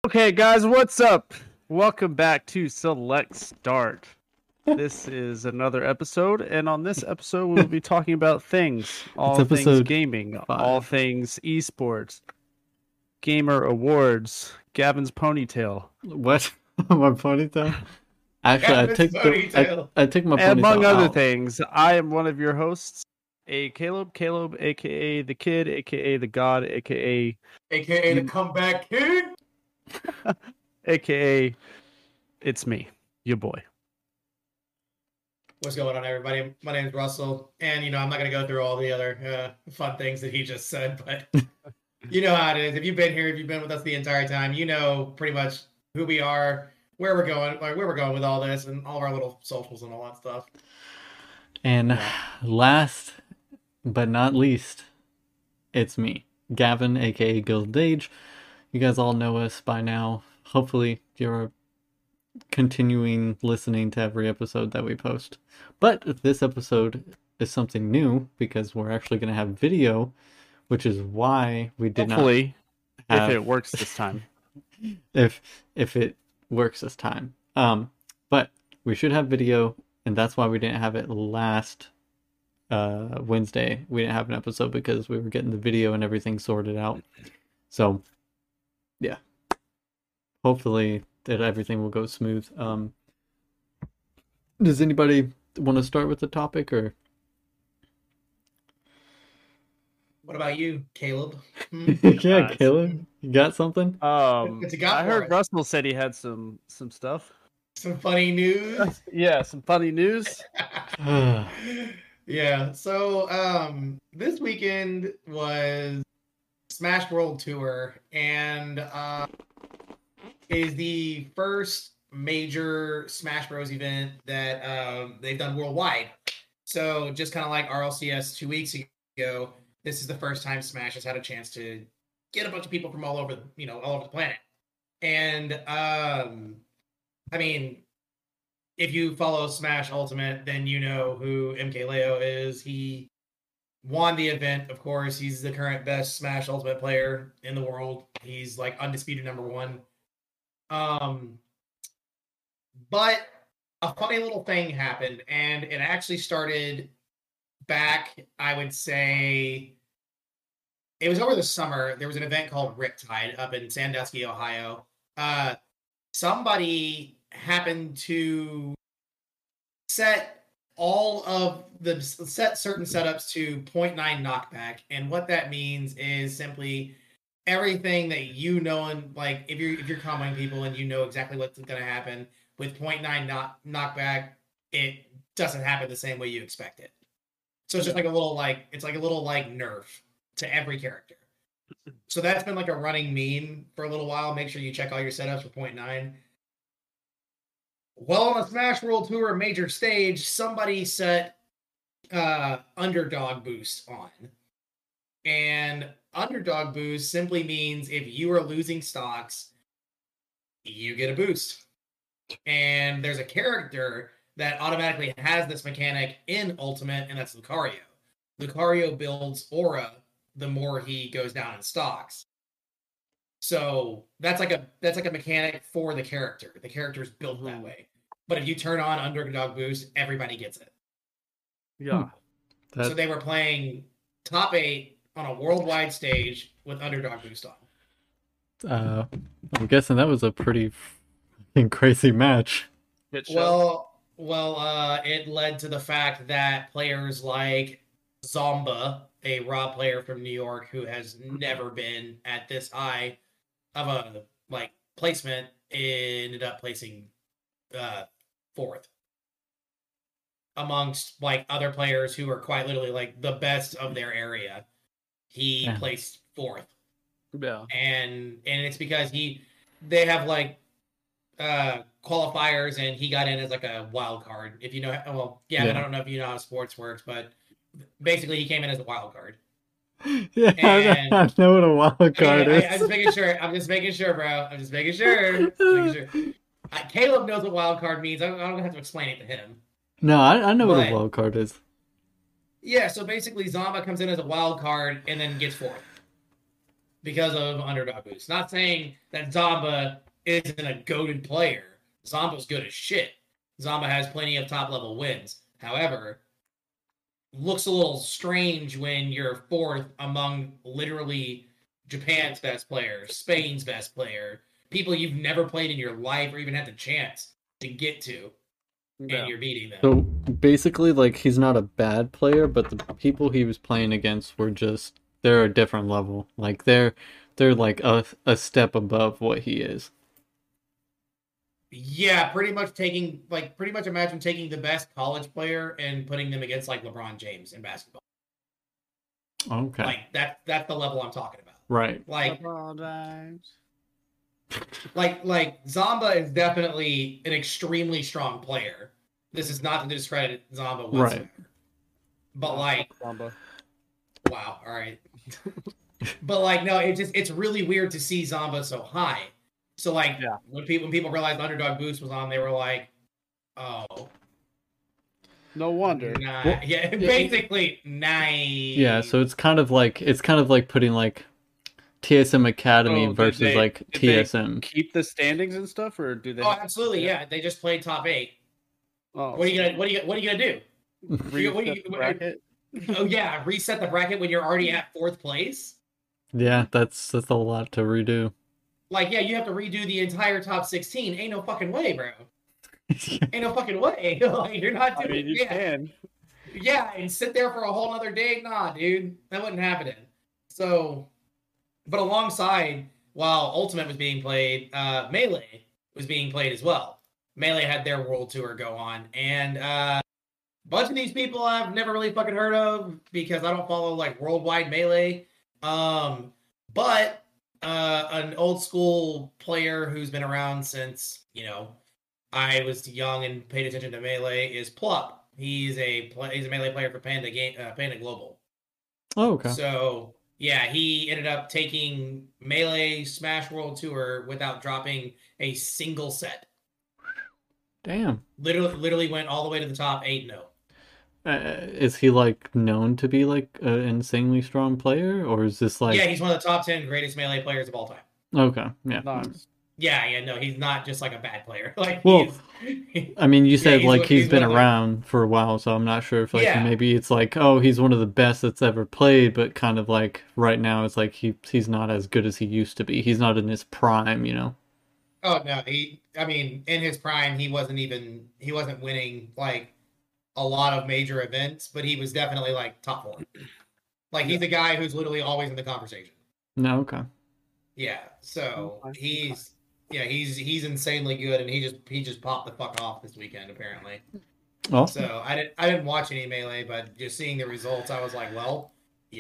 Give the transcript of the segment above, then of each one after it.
Okay, guys, what's up? Welcome back to Select Start. This is another episode, and on this episode, we will be talking about things, all things episode gaming, 5. all things esports, gamer awards, Gavin's ponytail, What? My ponytail? Actually, I took my and ponytail among other out. things. I am one of your hosts, Caleb, aka the Kid, aka the God, aka the comeback kid. aka it's me, your boy. What's going on, everybody? My name is Russell, and I'm not going to go through all the other fun things that he just said, but you know how it is. If you've been here, if you've been with us the entire time, you know pretty much who we are, where we're going with all this, and all of our little socials and all that stuff. And last but not least, it's me, Gavin, aka Gilded Age. You guys all know us by now. Hopefully, you're continuing listening to every episode that we post. But this episode is something new because we're actually going to have video, which is why we did Hopefully, not have... if it works this time. if it works this time. But we should have video, and that's why we didn't have it last Wednesday. We didn't have an episode because we were getting the video and everything sorted out. So, yeah. Hopefully that everything will go smooth. Does anybody want to start with the topic, or? What about you, Caleb? Yeah, Caleb, you got something? What you got I for heard us? Russell said he had some stuff. Some funny news. Yeah, some funny news. Yeah. So this weekend was Smash World Tour, and is the first major Smash Bros. Event that they've done worldwide. So just kind of like RLCS 2 weeks ago, this is the first time Smash has had a chance to get a bunch of people from all over the planet. And I mean, if you follow Smash Ultimate, then you know who MKLeo is. He won the event, of course. He's the current best Smash Ultimate player in the world. He's like undisputed #1. But a funny little thing happened, and it actually started back, I would say, it was over the summer. There was an event called Riptide up in Sandusky, Ohio. Somebody happened to set certain setups to 0.9 knockback, and what that means is simply everything that you know, and like if you're comboing people and you know exactly what's going to happen with 0.9 knockback, it doesn't happen the same way you expect it. So it's just like a little nerf to every character. So that's been like a running meme for a little while. Make sure you check all your setups for 0.9. Well, on a Smash World Tour major stage, somebody set Underdog Boost on. And Underdog Boost simply means if you are losing stocks, you get a boost. And there's a character that automatically has this mechanic in Ultimate, and that's Lucario. Lucario builds aura the more he goes down in stocks. So that's like a mechanic for the character. The character is built that way. But if you turn on Underdog Boost, everybody gets it. Yeah. So they were playing top 8 on a worldwide stage with Underdog Boost on. I'm guessing that was a pretty crazy match. Well, it led to the fact that players like Zomba, a Raw player from New York who has never been at this high of a placement, ended up placing 4th amongst other players who are quite literally the best of their area. He placed 4th. Yeah. And it's because they have qualifiers, and he got in as a wild card. If you know, I don't know if you know how sports works, but basically he came in as a wild card. Yeah, and, I know what a wild card is. I'm just making sure. I'm just making sure, bro. I'm just making sure. Caleb knows what wild card means. I don't have to explain it to him. No, I know what a wild card is. Yeah, so basically Zomba comes in as a wild card and then gets 4th. because of underdog boost. Not saying that Zamba isn't a goated player. Zamba's good as shit. Zamba has plenty of top level wins. However, looks a little strange when you're fourth among literally Japan's best player, Spain's best player, people you've never played in your life or even had the chance to get to, and you're beating them. So basically, like, he's not a bad player, but the people he was playing against were just, they're a different level. Like, they're like a step above what he is. Yeah, pretty much imagine taking the best college player and putting them against like LeBron James in basketball. Okay. Like that's the level I'm talking about. Right. Like LeBron James. like Zamba is definitely an extremely strong player. This is not to discredit Zamba whatsoever. Right. But like Zamba. wow, all right. But like no, it's really weird to see Zamba so high. So like when people realized Underdog Boost was on, they were like, "Oh, no wonder." Nah. Yeah, basically nice. Yeah, so it's kind of like putting like TSM Academy versus like TSM. Keep the standings and stuff, or do they? Oh, absolutely. Yeah, they just played top 8. Oh, what are you gonna do? Bracket? Oh yeah, reset the bracket when you're already at 4th place. Yeah, that's a lot to redo. Like, yeah, you have to redo the entire top 16. Ain't no fucking way, bro. Ain't no fucking way. Like, you're not doing. I mean, you can. Yeah, and sit there for a whole other day. Nah, dude, that wasn't happening. So, but alongside, while Ultimate was being played, Melee was being played as well. Melee had their world tour go on, and a bunch of these people I've never really fucking heard of because I don't follow like worldwide Melee. But an old school player who's been around since, I was young and paid attention to Melee is Plup. He's a Melee player for Panda Global. Oh, okay. So, yeah, he ended up taking Melee Smash World Tour without dropping a single set. Damn. Literally went all the way to the top 8-0. Is he like known to be like an insanely strong player, or is this like? Yeah, he's one of the top 10 greatest Melee players of all time. Okay, yeah. Nice. Yeah, no, he's not just like a bad player. Like, well, I mean, you said he's been one around for a while, so I'm not sure if maybe it's like, oh, he's one of the best that's ever played, but kind of like right now it's like he's not as good as he used to be. He's not in his prime, Oh no, in his prime he wasn't winning like a lot of major events, but he was definitely like top 4. Like he's a guy who's literally always in the conversation. No, okay. Yeah, so he's insanely good, and he just popped the fuck off this weekend apparently. Awesome. So I didn't watch any Melee, but just seeing the results, I was like, well,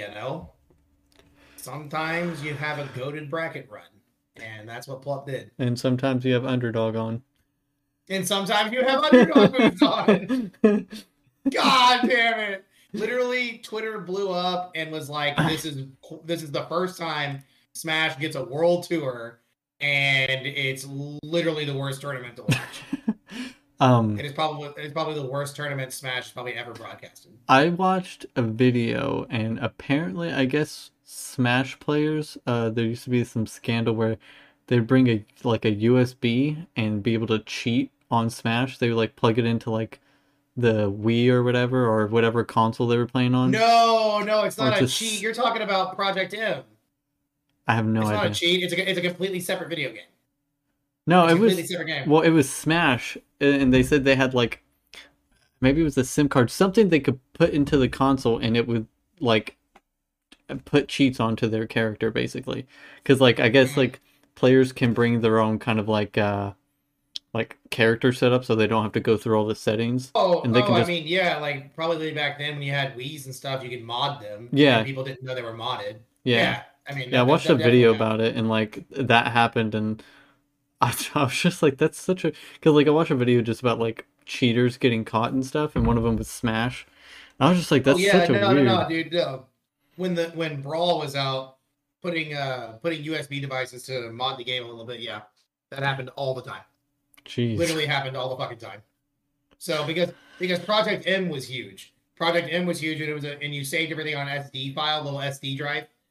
sometimes you have a goated bracket run, and that's what Plup did. And sometimes you have underdog on. And sometimes you have underdog moves on. God damn it! Literally, Twitter blew up and was like, "This is the first time Smash gets a world tour, and it's literally the worst tournament to watch." It's probably the worst tournament Smash has probably ever broadcasted. I watched a video, and apparently, I guess Smash players, there used to be some scandal where they'd bring a USB and be able to cheat on Smash. They would like plug it into like the Wii or whatever console they were playing on. No, it's not a cheat. You're talking about Project M. I have no idea. It's not a cheat. It's a completely separate video game. No, it was separate game. Well, it was Smash, and they said they had like maybe it was a SIM card, something they could put into the console, and it would like put cheats onto their character basically. Because like I guess like players can bring their own kind of like character setup, so they don't have to go through all the settings. I mean, yeah, like probably back then when you had Wii's and stuff, you could mod them. Yeah, people didn't know they were modded. Yeah. I mean, I watched a video about it, and like that happened, and I was just like, that's such a, because like I watched a video just about like cheaters getting caught and stuff, and one of them was Smash. And I was just like, that's such a weird. No, dude. When Brawl was out, putting USB devices to mod the game a little bit, yeah, that happened all the time. Jeez. Literally happened all the fucking time. So because Project M was huge. Project M was huge, and and you saved everything on SD file, little SD drive.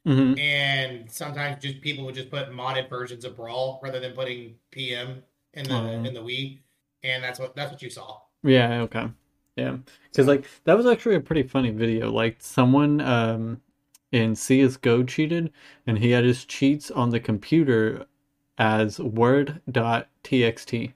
Mhm. and sometimes just people would just put modded versions of Brawl rather than putting PM in Oh. the Wii, and that's what you saw. Yeah, okay. Yeah. Because, So like, that was actually a pretty funny video. Like, someone in CSGO cheated, and he had his cheats on the computer as word.txt.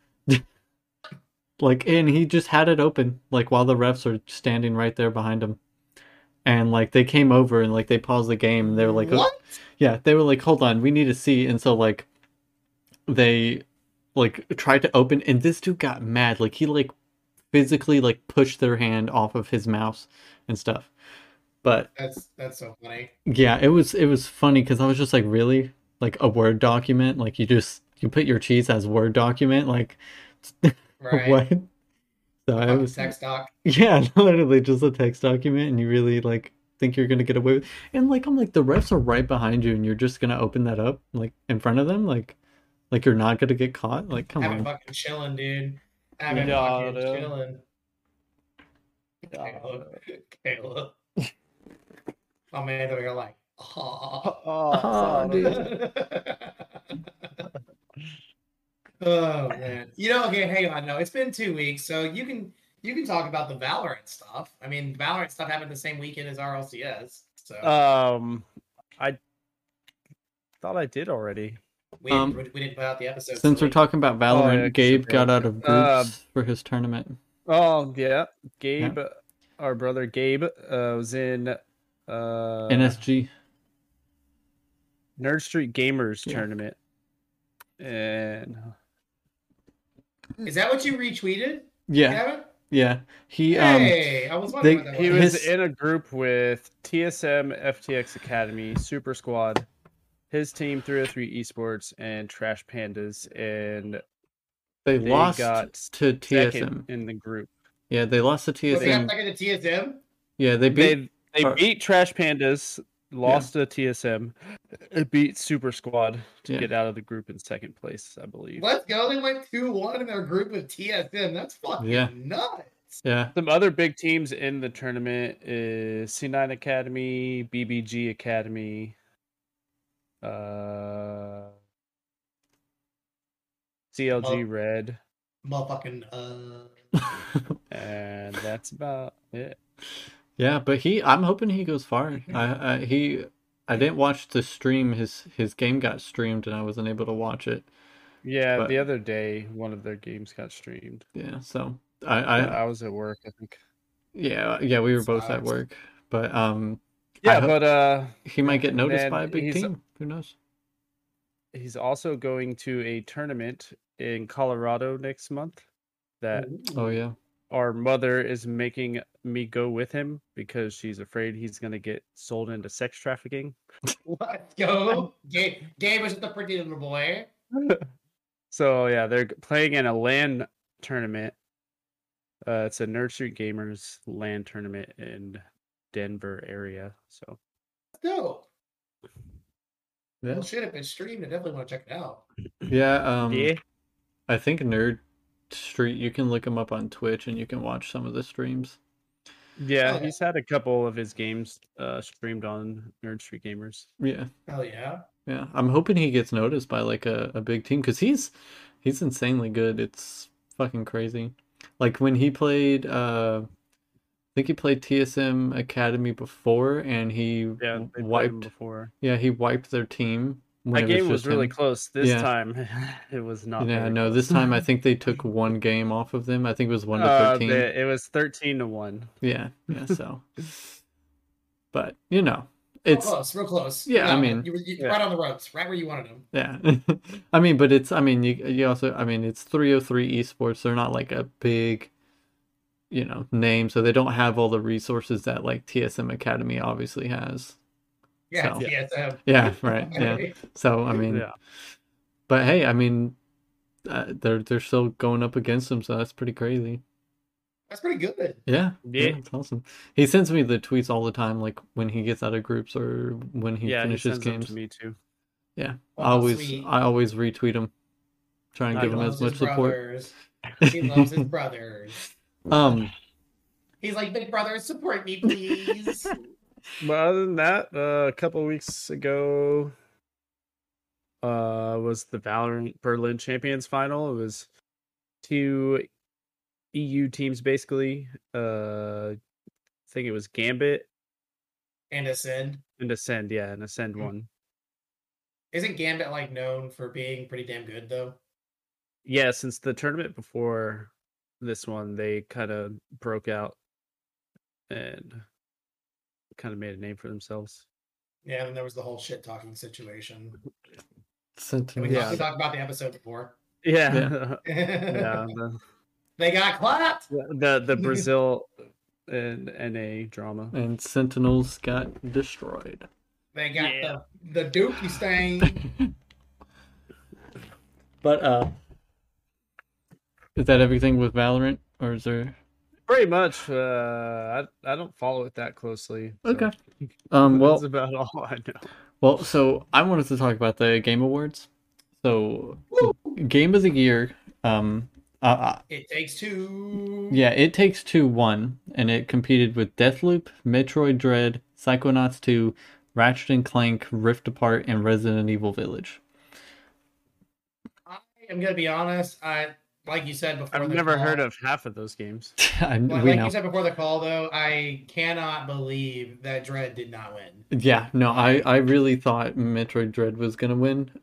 Like, and he just had it open, like, while the refs are standing right there behind him. And, like, they came over and, like, they paused the game, and they were like, what? yeah, they were like, hold on, we need to see. And so, like, they, like, tried to open, and this dude got mad. Like, he, like, physically, like, pushed their hand off of his mouse and stuff. But That's so funny. yeah, it was funny because I was just like, really? Like a Word document? Like you put your cheats as Word document? Like Right. what? So I Fucking was text doc. yeah, literally just a text document, and you really like think you're gonna get away with. And like I'm like the refs are right behind you, and you're just gonna open that up like in front of them, like you're not gonna get caught. Like come I've been on. fucking chilling, dude. I've been Yeah, fucking dude. chilling. Yeah. Caleb. My man over here like, oh, Oh, dude. oh man. Okay, hang on. No, it's been 2 weeks, so you can talk about the Valorant stuff. I mean, Valorant stuff happened the same weekend as RLCS. So I thought I did already. we didn't put out the episode. Since we're talking about Valorant, yeah, 'cause Gabe you got broke out it. of groups for his tournament. Oh yeah, Gabe, our brother Gabe, was in NSG. Nerd Street Gamers Yeah. tournament, and Is that what you retweeted? Yeah, Gavin? yeah. He Hey, I was wondering what that he was. was in a group with TSM, FTX Academy, Super Squad, his team 303 Esports, and Trash Pandas, and they lost got to second TSM. in the group. Yeah, they lost to So they got TSM. second to TSM? Yeah, they beat. They beat Trash Pandas, lost to TSM, beat Super Squad to get out of the group in second place, I believe. Let's go. They went 2-1 in their group with TSM. That's fucking nuts. Yeah. Some other big teams in the tournament is C9 Academy, BBG Academy, CLG Red, Motherfucking and that's about it. Yeah, but I'm hoping he goes far. I didn't watch the stream. His game got streamed, and I wasn't able to watch it. Yeah, But- the other day one of their games got streamed. Yeah, so I was at work, I think. yeah, we were both at Sucks. work, but Yeah, I hope but he might get noticed man, by a big he's- team. Who knows? he's also going to a tournament in Colorado next month that Oh yeah. our mother is making me go with him because she's afraid he's going to get sold into sex trafficking. Let's go. Gabe was the pretty little boy. So yeah, they're playing in a LAN tournament. It's a Nerd Street Gamers LAN tournament in Denver area. So Dope. Yeah. Well, shit, if it's streamed, I definitely want to check it out. Yeah. yeah, I think Nerd Street. You can look him up on Twitch, and you can watch some of the streams. yeah, Oh, he's had a couple of his games streamed on Nerd Street Gamers. Yeah. Hell yeah. Yeah, I'm hoping he gets noticed by like a big team because he's insanely good. It's fucking crazy. Like when he played, I think he played TSM Academy before, and he Yeah, they played him wiped. before. Yeah, he wiped their team. When That it game was just really him. close. This Yeah. time, it was not. Yeah, very no, close. this time I think they took one game off of them. I think it was 1-13. It was 13-1. Yeah, so. But it's real close. Yeah, I mean, you yeah. right on the ropes, right where you wanted them. yeah. I mean, but you also it's 303 esports. They're not like a big name, so they don't have all the resources that like TSM Academy obviously has. Yeah, So- TSM. Yeah, right. Yeah. So I mean, Yeah. but hey, I mean, they're still going up against them, so that's pretty crazy. That's pretty good. Yeah, Yeah. it's awesome. He sends me the tweets all the time, like when he gets out of groups or when he Yeah, he finishes sends them games. to me too. Yeah, Oh, sweet. I always retweet him, try and Nice. give him Loves as much his support. brothers. He loves his brothers. Um, He's like, big brother, support me, please. But other than that, a couple of weeks ago was the Valorant Berlin Champions final. It was two EU teams basically. I think it was Gambit And Ascend. and Ascend. Yeah, and Ascend Mhm. won. Isn't Gambit like known for being pretty damn good though? Yeah, since the tournament before this one, they kind of broke out and kind of made a name for themselves. Yeah, and there was the whole shit talking situation. And Sentinels. Yeah. we talked about the episode before. Yeah, Yeah. yeah. They got clapped. The Brazil and NA drama. And Sentinels got destroyed. They got Yeah. the Dookie stain. But is that everything with Valorant, or is there? Pretty much. I don't follow it that closely. So Okay. that's Well, about all I know. well. So I wanted to talk about the Game Awards. So, Game of the Year. It Takes Two. Yeah, It Takes Two won, and it competed with Deathloop, Metroid Dread, Psychonauts 2, Ratchet and Clank, Rift Apart, and Resident Evil Village. I am gonna be honest. Like you said before. I've the never call, heard of half of those games. Like We know. you said before the call, though, I cannot believe that Dread did not win. Yeah, no, I really thought Metroid Dread was gonna win.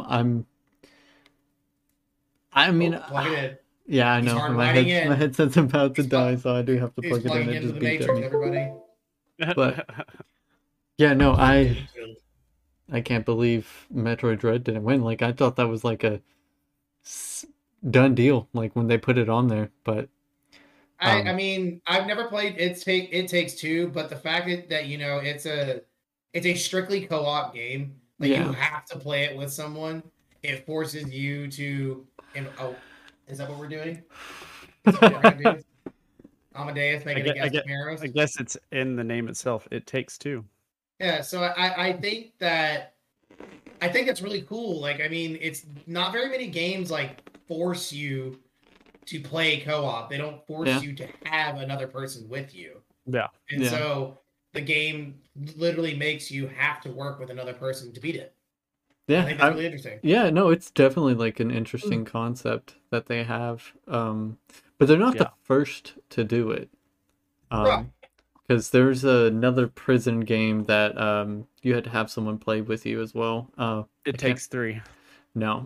I mean, Plug it in. yeah, I He's know. hard My riding in. headset's about to He's die, so I do have to He's plug it in. plugging It into just the beeped at Matrix, me. everybody. But yeah, no, I can't believe Metroid Dread didn't win. Like, I thought that was like a done deal. Like when they put it on there, but I mean, I've never played It Takes Two, but the fact that it's a strictly co-op game. Like Yeah. you have to play it with someone. It forces you to. Is that what we're doing? Is that what we're gonna do? Amadeus making a guess I guess it's in the name itself. It Takes Two. Yeah, so I think that's really cool. Like, I mean, it's not very many games like force you to play co-op. They don't force Yeah. you to have another person with you. Yeah. And Yeah. so the game literally makes you have to work with another person to beat it. I yeah, think that's really interesting. yeah, no, it's definitely like an interesting concept that they have. But they're not the Yeah. first to do it. Right. Because there's another prison game that you had to have someone play with you as well. It Takes Three. No.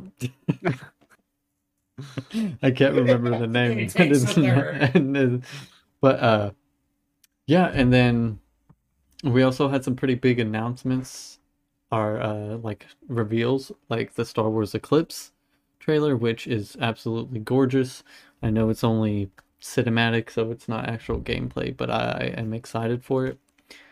I can't remember the name. It Takes a Third. But yeah, and then we also had some pretty big announcements, or like reveals, like the Star Wars Eclipse trailer, which is absolutely gorgeous. I know it's only cinematic, so it's not actual gameplay, but I am excited for it.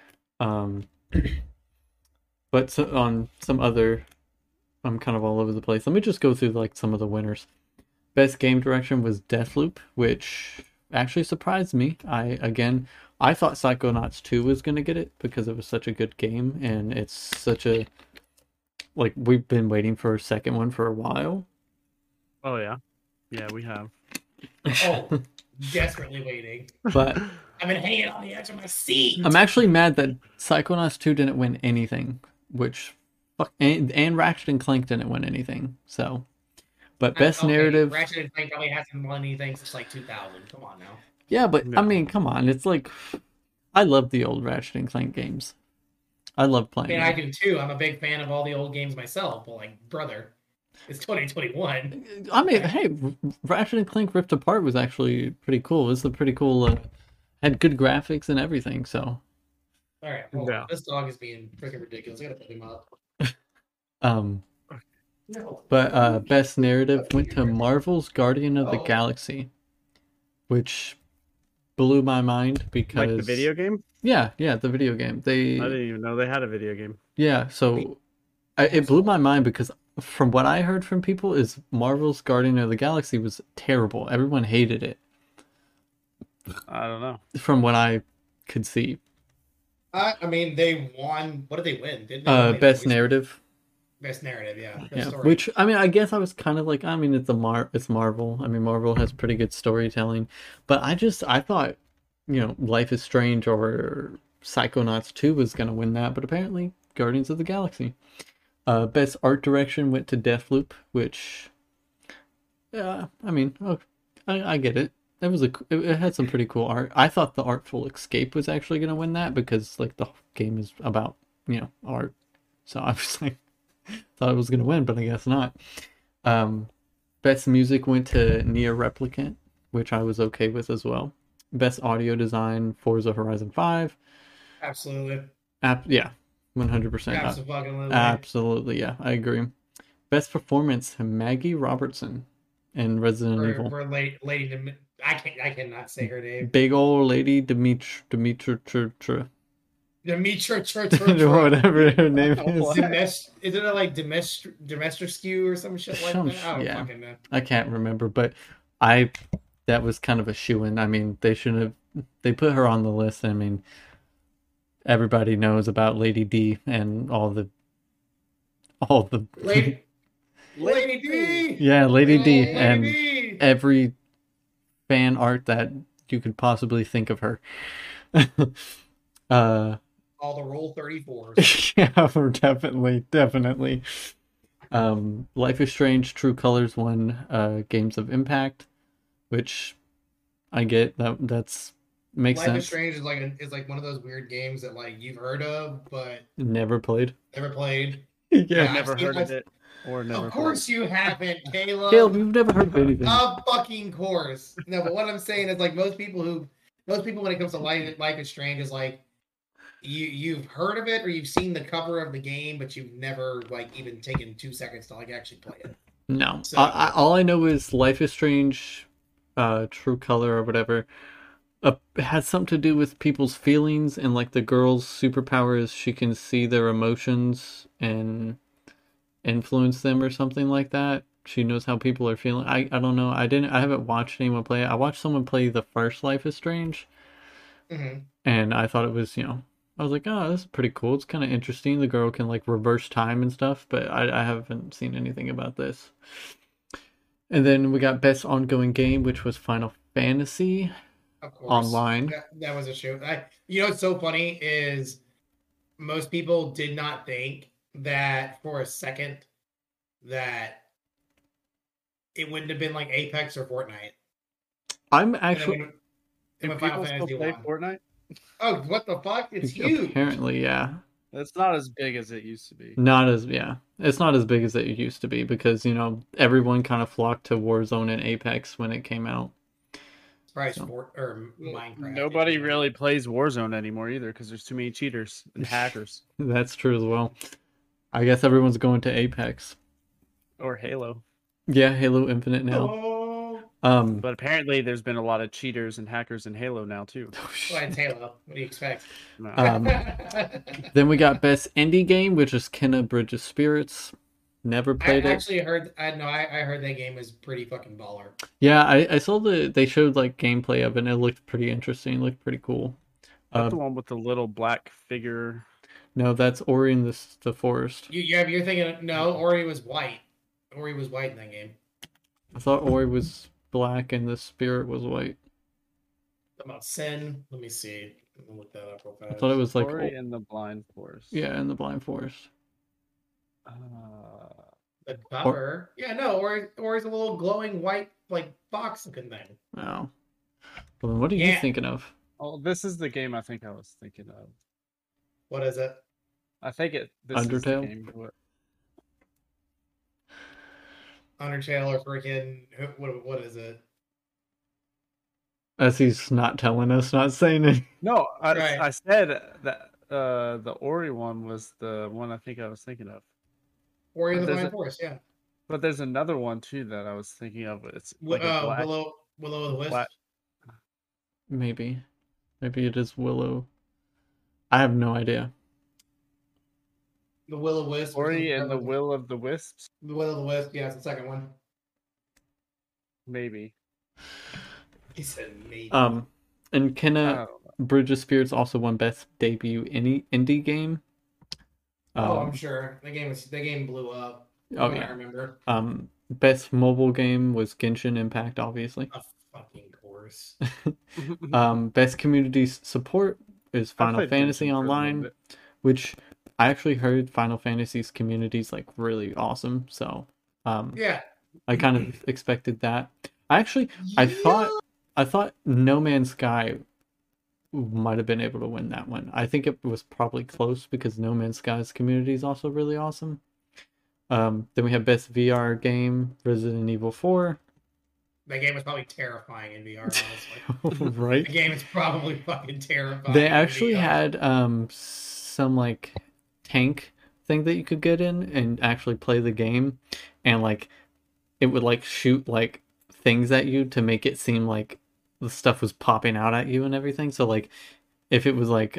But so, on some other, I'm kind of all over the place. Let me just go through like some of the winners. Best game direction was Deathloop, which actually surprised me. I thought Psychonauts 2 was going to get it because it was such a good game, and it's such a, like, we've been waiting for a second one for a while. Oh yeah, yeah, we have. Oh, desperately waiting. But I've been hanging on the edge of my seat. I'm actually mad that Psychonauts 2 didn't win anything, which and Ratchet and Clank didn't win anything. So, but best narrative. Ratchet and Clank probably hasn't won anything since like 2000. Come on now. Yeah, but No. I mean, come on. It's like, I love the old Ratchet and Clank games. I love I playing mean, them. I do too. I'm a big fan of all the old games myself, but like, brother, it's 2021. I mean, hey, Ratchet and Clank Rift Apart was actually pretty cool. It's a pretty cool, had good graphics and everything. So, All right, hold Yeah. on. This dog is being freaking ridiculous. I gotta put him up. No. but best narrative went to Marvel's Guardian of the Galaxy, which blew my mind because Like the video game? Yeah, the video game. I didn't even know they had a video game. Yeah, so it blew my mind because from what I heard from people is Marvel's Guardian of the Galaxy was terrible. Everyone hated it. I don't know. From what I could see. I mean, they won. What did they win? Didn't they win Best narrative. Best narrative, yeah. Best Yeah, story. which I mean, I guess I was kind of like, I mean, it's Marvel. I mean, Marvel has pretty good storytelling, but I thought, Life is Strange or Psychonauts 2 was going to win that, but apparently Guardians of the Galaxy. Best art direction went to Deathloop, which, I mean, oh, I get it. It had some pretty cool art. I thought the Artful Escape was actually going to win that because like the whole game is about, art. So I was like, thought it was going to win, but I guess not. Best music went to Nier Replicant, which I was okay with as well. Best audio design, Forza Horizon 5. Absolutely. Yeah, 100%. Absolutely, yeah, I agree. Best performance, Maggie Robertson in Resident Evil. For Lady I cannot say her name. Big old Lady Dimitra. Whatever her name is. Isn't it like Demestrescu or some shit like that? I don't fucking know. I can't remember, but that was kind of a shoo-in. I mean, they put her on the list. I mean, everybody knows about Lady D and all the Lady D. Yeah, Lady D and every fan art that you could possibly think of her. All the Rule 34s. Yeah, definitely. Life is Strange, True Colors won Games of Impact, which I get that's makes Life sense. Life is Strange is like one of those weird games that like you've heard of but never played. Yeah, never heard of it. Or never. Of course you haven't, Caleb. Caleb, you've never heard of anything. Of fucking course. No, but what I'm saying is like most people when it comes to Life is Strange is like you've heard of it or you've seen the cover of the game, but you've never like even taken 2 seconds to like actually play it. No. So, all I know is Life is Strange, True Color or whatever, has something to do with people's feelings, and like the girl's superpower is she can see their emotions and influence them or something like that. She knows how people are feeling. I don't know. I haven't watched anyone play it. I watched someone play the first Life is Strange. Mm-hmm. And I thought it was, I was like, oh, this is pretty cool. It's kind of interesting. The girl can like reverse time and stuff, but I haven't seen anything about this. And then we got Best Ongoing Game, which was Final Fantasy. Of course. Online. That was a show. What's so funny is most people did not think that for a second that it wouldn't have been like Apex or Fortnite. I'm actually. When people still play Fortnite? Oh, what the fuck? It's huge. Apparently, yeah. It's not as big as it used to be. It's not as big as it used to be because, everyone kind of flocked to Warzone and Apex when it came out. Right, or Minecraft. Nobody really plays Warzone anymore either because there's too many cheaters and hackers. That's true as well. I guess everyone's going to Apex. Or Halo. Yeah, Halo Infinite now. But apparently there's been a lot of cheaters and hackers in Halo now too. Well, it's Halo. What do you expect? Then we got Best Indie Game, which is Kena Bridge of Spirits. Never played it. I actually heard. I heard that game is pretty fucking baller. Yeah, I saw they showed like gameplay of it, and it looked pretty interesting. It looked pretty cool. That's the one with the little black figure. No, that's Ori in the Forest. You're thinking no. Ori was white. Ori was white in that game. I thought Ori was black and the spirit was white. About Sin. Let me see. I'll look that up real fast. I thought it was like Ori in the Blind Forest. Yeah, in the Blind Forest. The cover. Ori's a little glowing white, like fox looking thing. Oh. Well, then what are you thinking of? Oh, this is the game I think I was thinking of. What is it? I think this Undertale? Is the game. Undertale or freaking what is it? As he's not telling us, not saying it. No, I said that the Ori one was the one I think I was thinking of. Ori in the Blind Forest, yeah. But there's another one too that I was thinking of. It's like Willow the Wisp. Maybe it is Willow. I have no idea. The Will of the Wisp. Ori and the Will of the Wisps. The Will of the Wisp, yeah, it's the second one. Maybe. He said maybe. And Kena Bridge of Spirits also won Best Debut Indie Game. I'm sure. The game blew up. Oh I remember. Best Mobile Game was Genshin Impact, obviously. Of fucking course. Best Community Support is I Final played Fantasy Genshin for a little Online, bit. which I actually heard Final Fantasy's community is like really awesome. So Yeah. I kind of expected that. I Yeah. thought No Man's Sky might have been able to win that one. I think it was probably close because No Man's Sky's community is also really awesome. Then we have Best VR Game, Resident Evil 4. That game was probably terrifying in VR, honestly. Right? The game is probably fucking terrifying. They in actually VR. had some like tank thing that you could get in and actually play the game, and like it would like shoot like things at you to make it seem like the stuff was popping out at you and everything. So like if it was like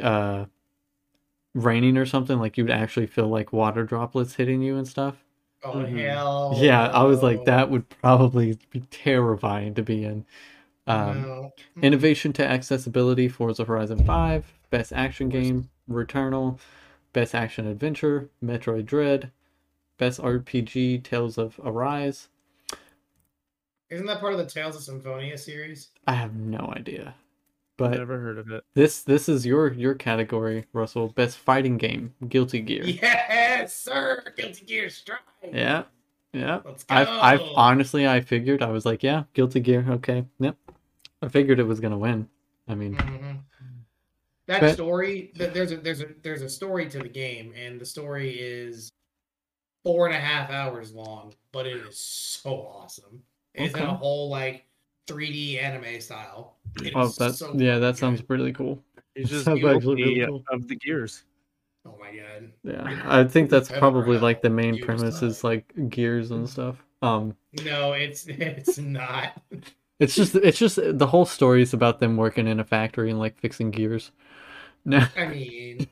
raining or something, like you would actually feel like water droplets hitting you and stuff. Oh hell. Yeah, I was like, no. that would probably be terrifying to be in. No. Innovation to accessibility, Forza Horizon 5, Best Action Game, Returnal, Best Action Adventure, Metroid Dread, Best RPG, Tales of Arise. Isn't that part of the Tales of Symphonia series? I have no idea. But Never heard of it. this is your category, Russell. Best Fighting Game, Guilty Gear. Yes, sir. Guilty Gear Strive. Yeah. Let's go. I've honestly I figured I was like, yeah, Guilty Gear, okay. Yep. I figured it was gonna win. I mean, that but- story. There's a story to the game, and the story is 4.5 hours long, but it is so awesome. It's in Okay. a whole like 3D anime style. It oh, is that's so yeah, that good. sounds really cool. He's just Sounds actually guilty really cool. of the gears. Oh my god. Yeah, I think that's Heaven or probably like the hell, main Gears premise is like gears and stuff. No, it's not. It's just the whole story is about them working in a factory and like fixing gears. No, I mean,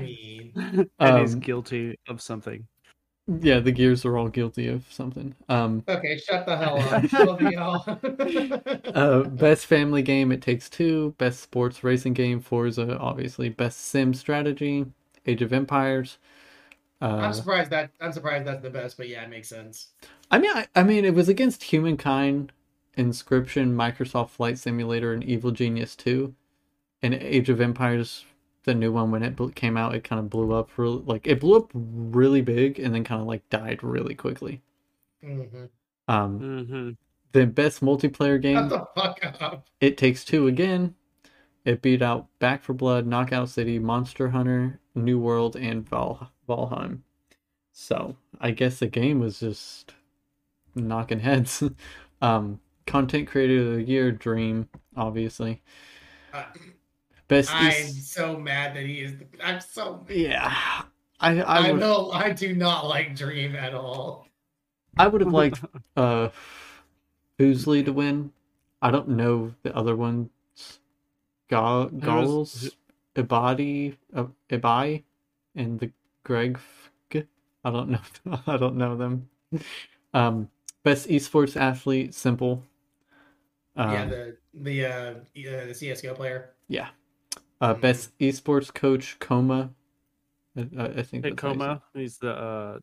And he's guilty of something. yeah, the gears are all guilty of something. Okay, shut the hell up. Love y'all. Best family game, It Takes Two. Best sports racing game, Forza, obviously. Best sim strategy, Age of Empires. I'm surprised that's the best, but yeah, it makes sense. I mean, it was against Humankind, Inscription, Microsoft Flight Simulator, and Evil Genius 2. And Age of Empires, the new one, when it came out, it kind of blew up it blew up really big and then kind of like died really quickly. The best multiplayer game, Shut the fuck up. It Takes Two again. It beat out Back 4 Blood, Knockout City, Monster Hunter, New World, and Valheim. So I guess the game was just knocking heads. Content Creator of the Year, Dream, obviously. Best I'm so mad that he is. I'm so. Yeah, I do not like Dream at all. I would have liked Boozley to win. I don't know the other ones. Gauls, Ibai, and the Greg. I don't know. I don't know them. Best esports athlete, Simple. The CS:GO player. Yeah. Best esports coach, Coma. I think that's how you say Coma. He's the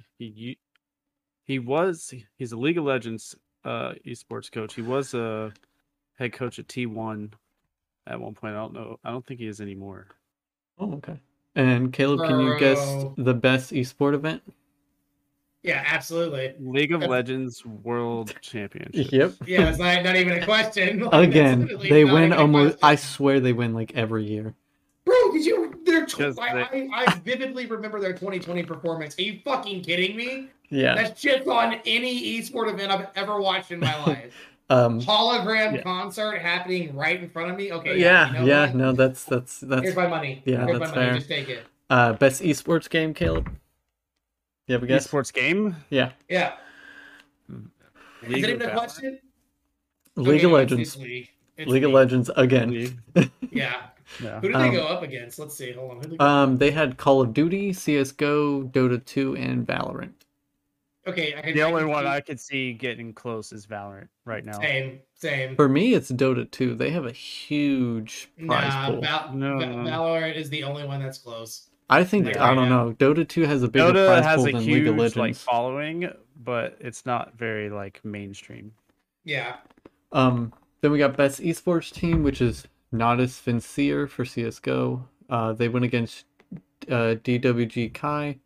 he's a League of Legends esports coach. He was a head coach at T1 at one point. I don't think he is anymore. Oh, okay. And Caleb, can you guess the best esport event? Yeah, absolutely. League of Legends World Championship. Yep. Yeah, it's not even a question. Like, Again, that's they not win even a almost. question. I swear they win like every year. Bro, did you? Because I vividly remember their 2020 performance. Are you fucking kidding me? Yeah. That's shit on any esport event I've ever watched in my life. Yeah. Concert happening right in front of me. Okay. Yeah. You know Yeah. what? No, that's. Here's my money. Yeah, Here's that's my money. fair. Just take it. Best esports game, Caleb. You have a guess? Esports game. Yeah. Yeah. League Is it of even a Valorant? question? League of Okay, Legends. it's League. It's League of League. Legends again. League. Yeah. Yeah. Who did they go up against? Let's see. Hold on. Who did they go up They had Call of Duty, CS:GO, Dota 2, and Valorant. Okay. The only one I could see getting close is Valorant right now. Same. For me, it's Dota 2. They have a huge prize pool. Valorant is the only one that's close. I think Yeah. I don't know. Dota 2 has a bigger Dota prize has pool a than League of huge Legends. following, but it's not very mainstream. Yeah. Then we got best esports team, which is Nodus Vincier for CSGO. They went against DWG Kai.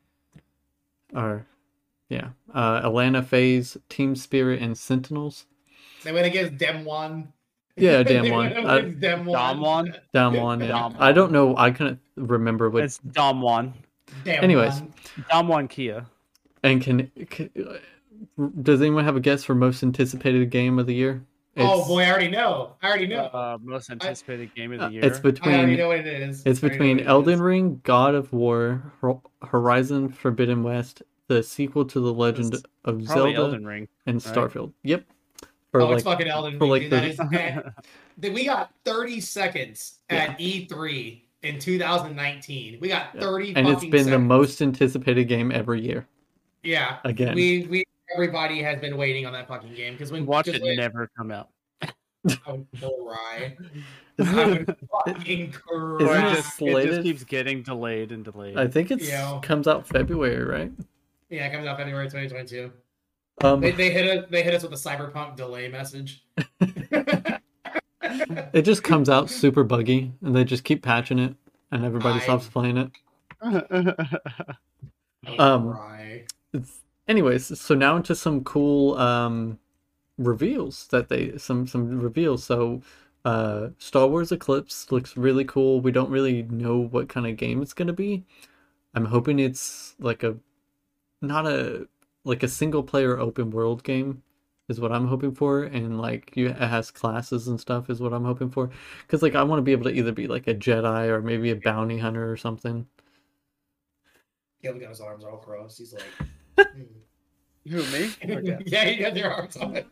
Atlanta FaZe, Team Spirit, and Sentinels. They went against Demwon. Yeah, They Damwon. went against Demwon. Damwon, yeah. Damwon. I don't know. I couldn't remember what. It's Damwon. Anyways. Damwon Kia. And does anyone have a guess for most anticipated game of the year? Oh boy, I already know. Most anticipated game of the year. It's between. I already know what it is. It's between Elden Ring, God of War, Horizon Forbidden West, the sequel to The Legend of Zelda, Elden Ring, and Starfield. Yep. It's fucking Elden Ring. We got 30 seconds at E3 in 2019. We got 30 and it's been seconds. The most anticipated game every year. Yeah. Again. We everybody has been waiting on that fucking game because when watch it never come out. I would cry. I would fucking cry. It just keeps getting delayed and delayed. I think it comes out February, right? Yeah, it comes out February 2022. They hit us with a Cyberpunk delay message. It just comes out super buggy, and they just keep patching it, and everybody stops playing it. Anyways, so now into some cool reveals some reveals. So Star Wars Eclipse looks really cool. We don't really know what kind of game it's gonna be. I'm hoping it's like not a single player open world game is what I'm hoping for, and like it has classes and stuff is what I'm hoping for, because like I want to be able to either be like a Jedi or maybe a bounty hunter or something. Yeah, we got his arms all crossed. He's like, Who, me? Okay. Yeah, he got their arms on it.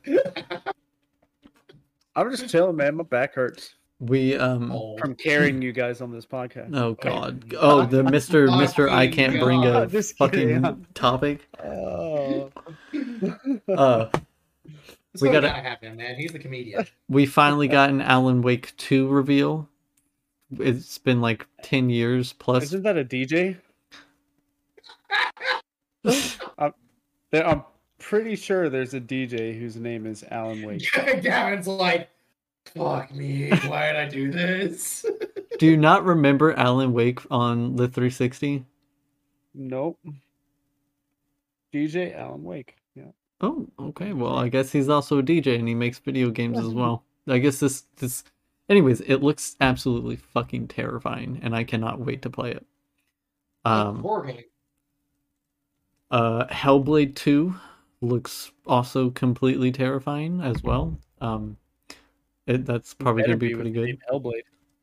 I'm just chilling, man. My back hurts. We from carrying you guys on this podcast. Oh God! Oh, the Mr. I can't bring a fucking topic. Oh. We gotta have him, man. He's the comedian. We finally got an Alan Wake 2 reveal. It's been like 10 years plus. Isn't that a DJ? I'm pretty sure there's a DJ whose name is Alan Wake. Gavin's like, fuck me, why did I do this? Do you not remember Alan Wake on the 360? Nope. DJ Alan Wake. Yeah. Oh, okay. Well, I guess he's also a DJ and he makes video games as well. I guess this anyways, it looks absolutely fucking terrifying and I cannot wait to play it. Hellblade 2 looks also completely terrifying as well. That's probably going to be pretty good. Hellblade.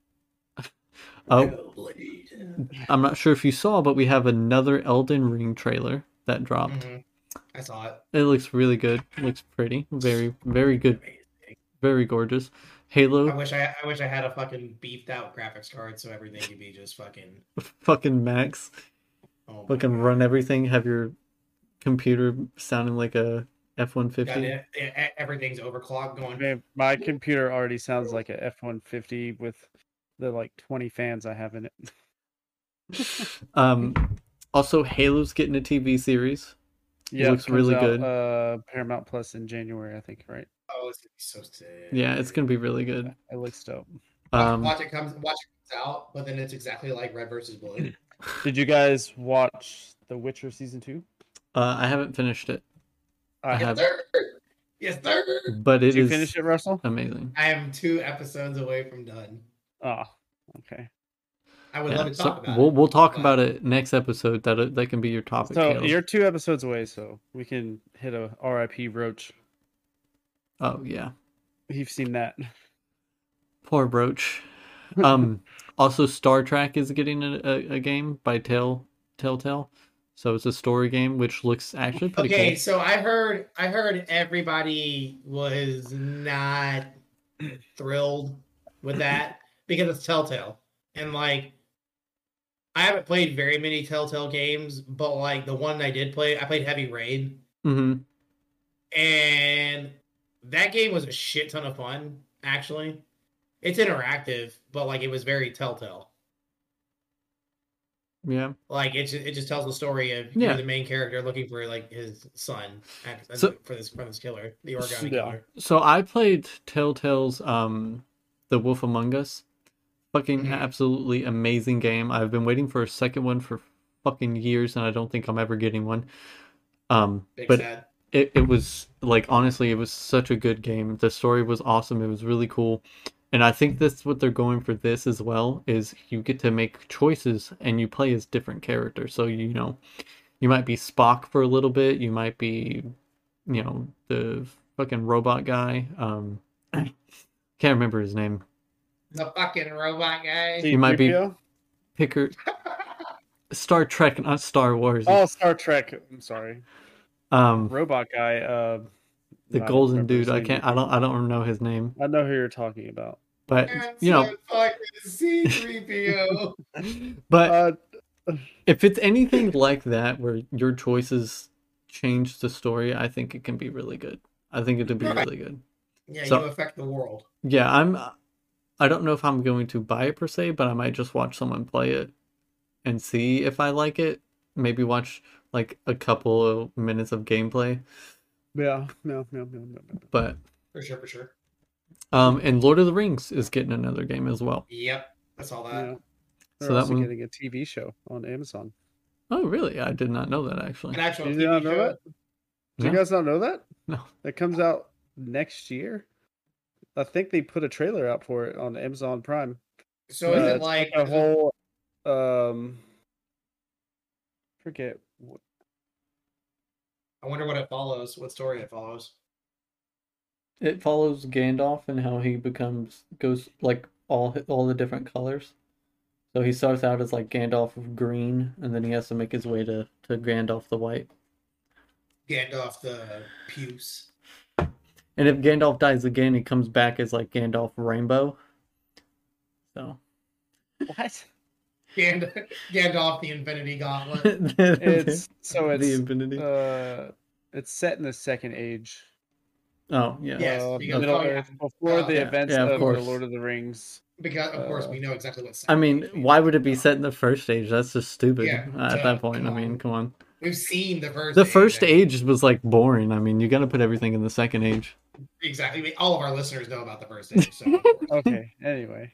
I'm not sure if you saw, but we have another Elden Ring trailer that dropped. Mm-hmm. I saw it. It looks really good. It looks pretty. Very, very good. Very gorgeous. Halo. I wish I had a fucking beefed out graphics card so everything could be just fucking max. Oh, fucking run everything. Have your computer sounding like a F-150. Everything's overclocked going. Man, my computer already sounds like a F-150 with the like 20 fans I have in it. Also, Halo's getting a TV series. Yeah, it looks really good. Paramount Plus in January, I think, right? Oh, it's gonna be so sick. Yeah, it's gonna be really good. It looks dope. Watch it comes out, but then it's exactly like Red versus Blue. Did you guys watch The Witcher season 2? I haven't finished it. I have. Yes, sir. But Did you finish it, Russell? Amazing. I am 2 episodes away from done. Oh, okay. I would love to talk about it. We'll talk about it next episode. That can be your topic. So you're 2 episodes away, so we can hit a R.I.P. Roach. Oh yeah, you've seen that. Poor Roach. Also, Star Trek is getting a game by Telltale. So it's a story game, which looks actually pretty cool. Okay, so I heard everybody was not thrilled with that because it's Telltale. And like, I haven't played very many Telltale games, but like the one I did play, I played Heavy Rain. Mm-hmm. And that game was a shit ton of fun, actually. It's interactive, but like it was very Telltale. Yeah, like it just tells the story of you're the main character looking for like his son from this killer, the Origami killer. So I played Telltale's The Wolf Among Us, Fucking absolutely amazing game. I've been waiting for a second one for fucking years, and I don't think I'm ever getting one. Big But sad. it was like, honestly, it was such a good game. The story was awesome. It was really cool. And I think that's what they're going for this as well, is you get to make choices and you play as different characters. So, you know, you might be Spock for a little bit, you might be, you know, the fucking robot guy. Can't remember his name. The fucking robot guy. You might be C-3PO? Picker. Star Trek, not Star Wars. Oh, Star Trek. I'm sorry. Um, Robot guy. the I don't golden remember his dude. name. I don't know his name, I know who you're talking about. but That's you know, a fucking C-3PO. but if it's anything like that where your choices change the story, I think it can be really good. I think it'd be really good. Yeah, So- you affect the world. Yeah, I don't know if I'm going to buy it per se, but I might just watch someone play it and see if I like it. Maybe watch like a couple of minutes of gameplay. Yeah. No. But For sure. and Lord of the Rings is getting another game as well. Yep. I saw that. Yeah. They're So that also one- getting a TV show on Amazon. Oh, really? I did not know that An actually. actual Did TV you not know show. that? Do you No. guys not know that? No. That comes out next year. I think they put a trailer out for it on Amazon Prime. So is it It's like a whole forget what I wonder what it follows, what story it follows. It follows Gandalf and how he goes like all the different colors. So he starts out as like Gandalf of green, and then he has to make his way to Gandalf the white. Gandalf the Puce. And if Gandalf dies again, he comes back as like Gandalf Rainbow. So what? Gandalf the Infinity Gauntlet. It's the Infinity. it's set in the Second Age. Oh yeah. Yes, because- Middle oh, yeah. Earth, before the Yeah, events yeah, of of the course. Lord of the Rings. Because of course we know exactly what. I mean, Second Age why means. would it be set in the first age? That's just stupid. Yeah, At that point, I mean, come on. We've seen the first. The first and- age was like boring. I mean, you got to put everything in the second age. Exactly. I mean, all of our listeners know about the first age. So of course. Okay. Anyway,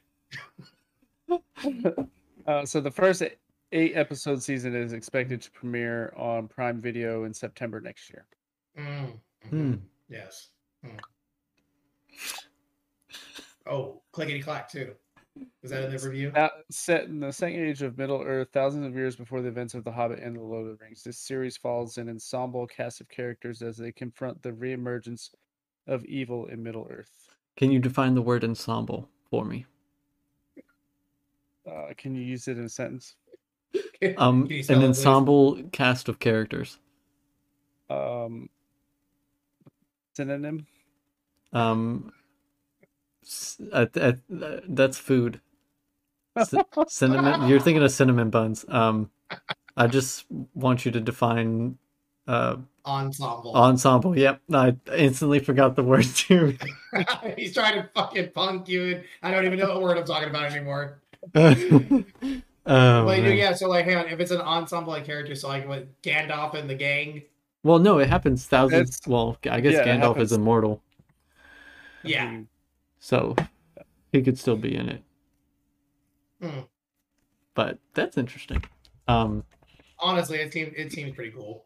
so the first 8-episode season is expected to premiere on Prime Video in September next year. Hmm. Yes. Oh, clickety clack too. Was that in the review? Set in the second age of Middle Earth, thousands of years before the events of The Hobbit and The Lord of the Rings, this series follows an ensemble cast of characters as they confront the reemergence of evil in Middle Earth. Can you define the word ensemble for me? Can you use it in a sentence? Can you spell An it, please? ensemble cast of characters. Synonym? That's food. Cinnamon. You're thinking of cinnamon buns. I just want you to define Ensemble. ensemble. Yep. I instantly forgot the word too. He's trying to fucking punk you, and I don't even know what word I'm talking about anymore. Oh, But man. yeah, so like, hang on, if it's an ensemble like character, so like what Gandalf and the gang, Well, no, it happens thousands. It's- Well, I guess yeah, it Gandalf happens. is immortal, yeah. so he could still be in it. Hmm. But that's interesting. Honestly, it seems pretty cool.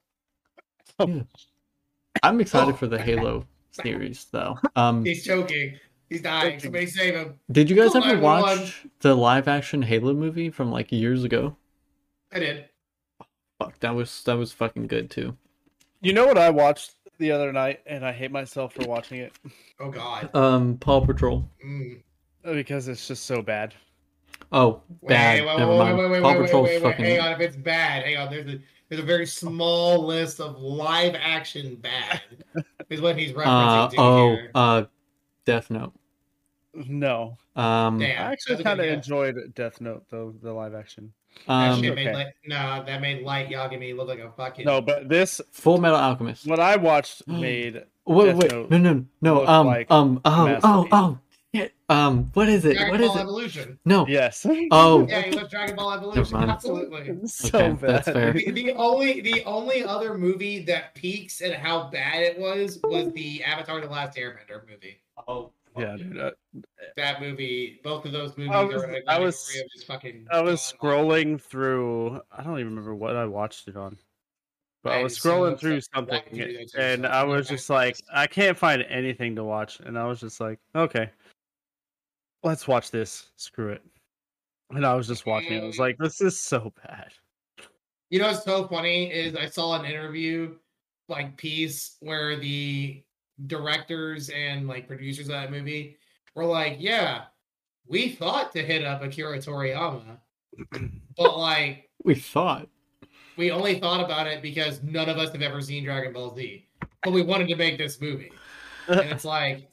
I'm excited for the Halo series, though. He's choking. He's dying. Somebody save him. Did you guys Call ever 911. watch the live action Halo movie from like years ago? I did. Fuck, that was fucking good too. You know what I watched the other night, and I hate myself for watching it Oh God. Paw Patrol. Mm. because it's just so bad. Oh, bad. Never mind. Paw Patrol's fucking. Hang on, if it's bad, hang on. There's a very small list of live action bad. Is what he's referencing to here. Death Note. No, Um, Damn. I actually that's a kind of good guess. enjoyed Death Note though, the live action. That shit okay. made that made Light Yagami look like a fucking. No, but this Full Metal Alchemist. what I watched made Wait, Death wait, Note no, looked like masterpiece. shit. What is it? Dragon What is Ball it? Evolution. No. Yes. Oh, Yeah, he loves Dragon Ball Evolution. mind. Absolutely. so Okay, bad. that's fair. The only other movie that peaks at how bad it was the Avatar: The Last Airbender movie. Oh, Yeah, dude. That movie, both of those movies I are was in a I category was of just fucking. I was gone off. scrolling through. I don't even remember what I watched it on, but I I am was so scrolling through upset. Why something, did you do that to and yourself? I You know was that just like, fast. I can't find anything to watch, and I was just like, okay, let's watch this. Screw it. And I was just watching it. I was like, this is so bad. You know what's so funny is I saw an interview piece where the directors and producers of that movie were like, yeah, we thought to hit up Akira Toriyama, but We thought. we only thought about it because none of us have ever seen Dragon Ball Z. But we wanted to make this movie. And it's like,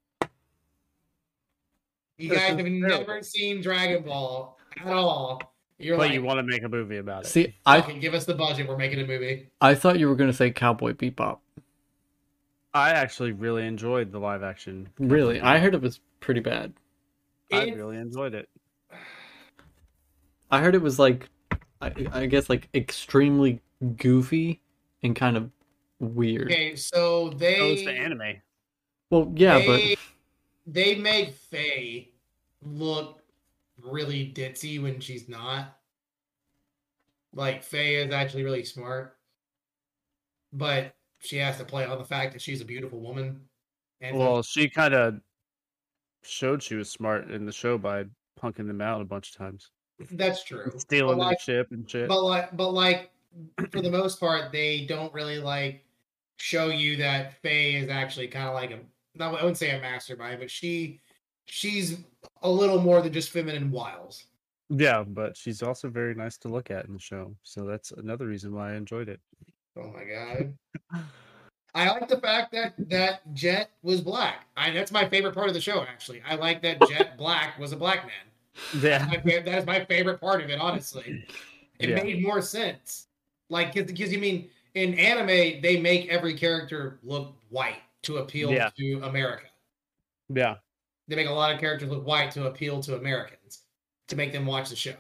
you This guys is have terrible. never seen Dragon Ball at all. You're But like, you want to make a movie about it. See, fucking give us the budget. We're making a movie. I thought you were gonna say Cowboy Bebop. I actually really enjoyed the live action. Really, I heard it was pretty bad. I It- really enjoyed it. I heard it was I guess extremely goofy and kind of weird. Okay, so It was they the anime. Well, yeah, they, they make Faye look really ditzy when she's not. Like Faye is actually really smart, but she has to play on the fact that she's a beautiful woman. And Well, she kind of showed she was smart in the show by punking them out a bunch of times, that's true. stealing But their ship and shit. but for the most part, they don't really show you that Faye is actually kind of I wouldn't say a mastermind, but she's a little more than just feminine wiles. Yeah, but she's also very nice to look at in the show, so that's another reason why I enjoyed it. Oh my god. I like the fact that Jet was black. That's my favorite part of the show, actually. I like that Jet Black was a black man. Yeah, That is my favorite part of it, honestly. It Yeah. made more sense. Because you mean in anime, they make every character look white to appeal Yeah. to America. yeah, They make a lot of characters look white to appeal to Americans, to make them watch the show.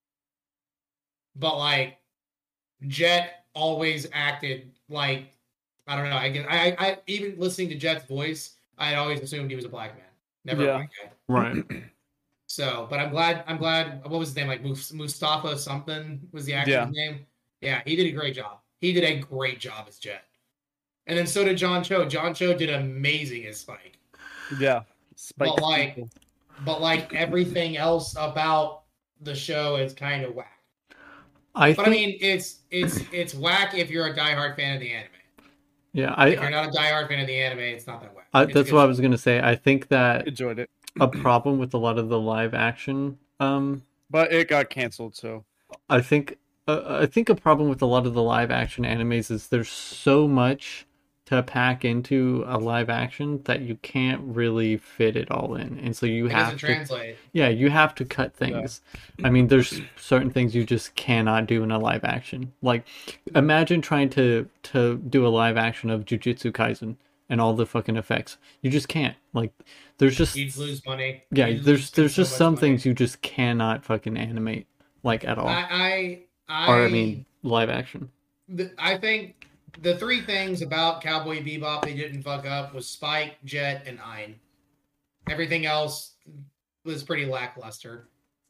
But Jet always acted like, I don't know. I even listening to Jet's voice, I always assumed he was a black man, never a Yeah. white guy. right. So, but I'm glad. What was his name? Mustafa something was the actor's Yeah. name. Yeah, he did a great job. He did a great job as Jet, and then so did John Cho. John Cho did amazing as Spike. yeah. Spike But, people. But everything else about the show is kind of whack. I But think, I mean, it's whack if you're a diehard fan of the anime. yeah, If you're not a diehard fan of the anime, it's not that whack. It's a that's good what I show. was gonna say. I think that Enjoyed it, a problem with a lot of the live action, but it got canceled. So I think a problem with a lot of the live action animes is there's so much to pack into a live action that you can't really fit it all in, and so you It have doesn't to. translate. Yeah, you have to cut things. I mean, there's certain things you just cannot do in a live action. Like, imagine trying to do a live action of Jujutsu Kaisen and all the fucking effects. You just can't. Like, there's just You'd lose money. yeah, You'd there's spend just so some much money. things you just cannot fucking animate at all. I mean, live action. I think the three things about Cowboy Bebop they didn't fuck up was Spike, Jet, and Ein. Everything else was pretty lackluster.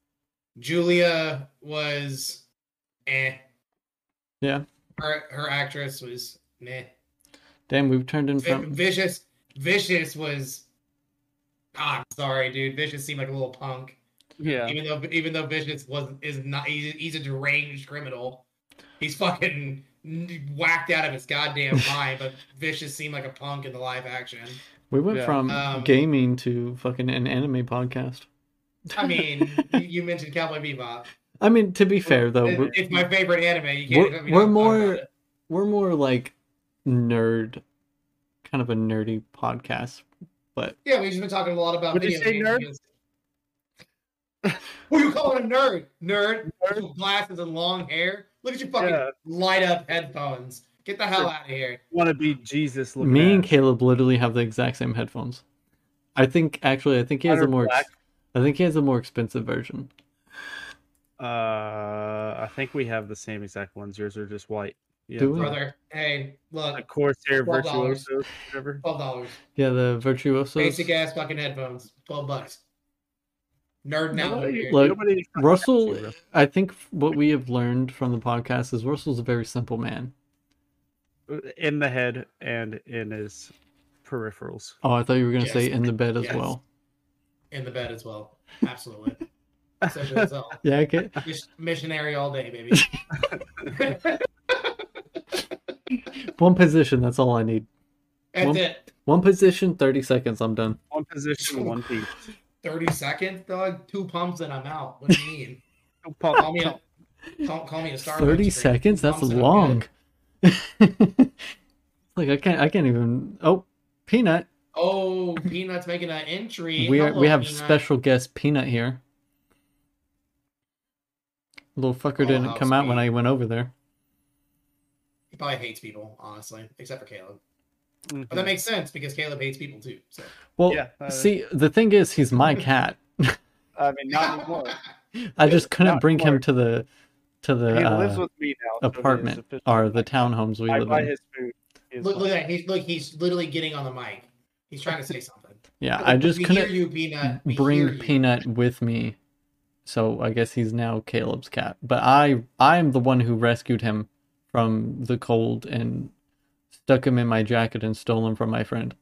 Julia was eh. Yeah. Her actress was meh. Damn, we've turned in from Vicious was I'm sorry, dude. Vicious seemed like a little punk. yeah, Even though Vicious is not he's a deranged criminal. He's fucking whacked out of his goddamn mind, but Vicious seemed like a punk in the live action. we went Yeah. from gaming to fucking an anime podcast. I mean, you mentioned Cowboy Bebop. I mean, to be fair though, It's my favorite anime. You can't let me we're not talk more about it. we're more like nerd, kind of a nerdy podcast. But Yeah, we've just been talking a lot about Would you video say games. nerd? because- Who you calling a nerd? Nerd with glasses and long hair. Look at your fucking Yeah. light up headphones. Get the hell out of here. want to be Jesus looking. me and ass. Caleb literally have the exact same headphones. I think he has Mine a are more black. I think he has a more expensive version. I think we have the same exact ones. Yours are just white. Yeah, Do we? Brother, hey, the look, Corsair $12. Virtuoso, whatever. $12. Yeah, the Virtuosos. Basic ass fucking headphones. $12. Nerding out over here. Look, Nobody Russell, bro. I think what we have learned from the podcast is Russell's a very simple man. In the head and in his peripherals. Oh, I thought you were going to Yes. say in the bed as Yes. well. In the bed as well. Absolutely. Simple as all. Yeah, I get. Missionary all day, baby. One position, that's all I need. That's it. One position, 30 seconds, I'm done. One position, one piece. 30 seconds, dog. 2 pumps and I'm out. What do you mean? Pump, Call me a Starbucks 30 drink. seconds? 2 That's pumps and I'm long. good. Like I can't even. Oh, Peanut. Oh, Peanut's making an entry. We Hello, have Peanut. special guest Peanut here. Little fucker didn't how come out when sweet. I went over there. He probably hates people, honestly, except for Caleb. Mhm. But that makes sense because Caleb hates people too. So. Well, Yeah, see, the thing is, he's my cat. I mean, not anymore. I just couldn't Not bring him anymore. to the He lives with me now. so he is apartment officially or my the cat. townhomes we I live buy in. his food. He is Look my- at that. He's literally getting on the mic. He's trying to say something. Yeah, I just We hear couldn't you, Peanut. We hear bring you. Peanut with me, so I guess he's now Caleb's cat. But I'm the one who rescued him from the cold and stuck him in my jacket and stole him from my friend.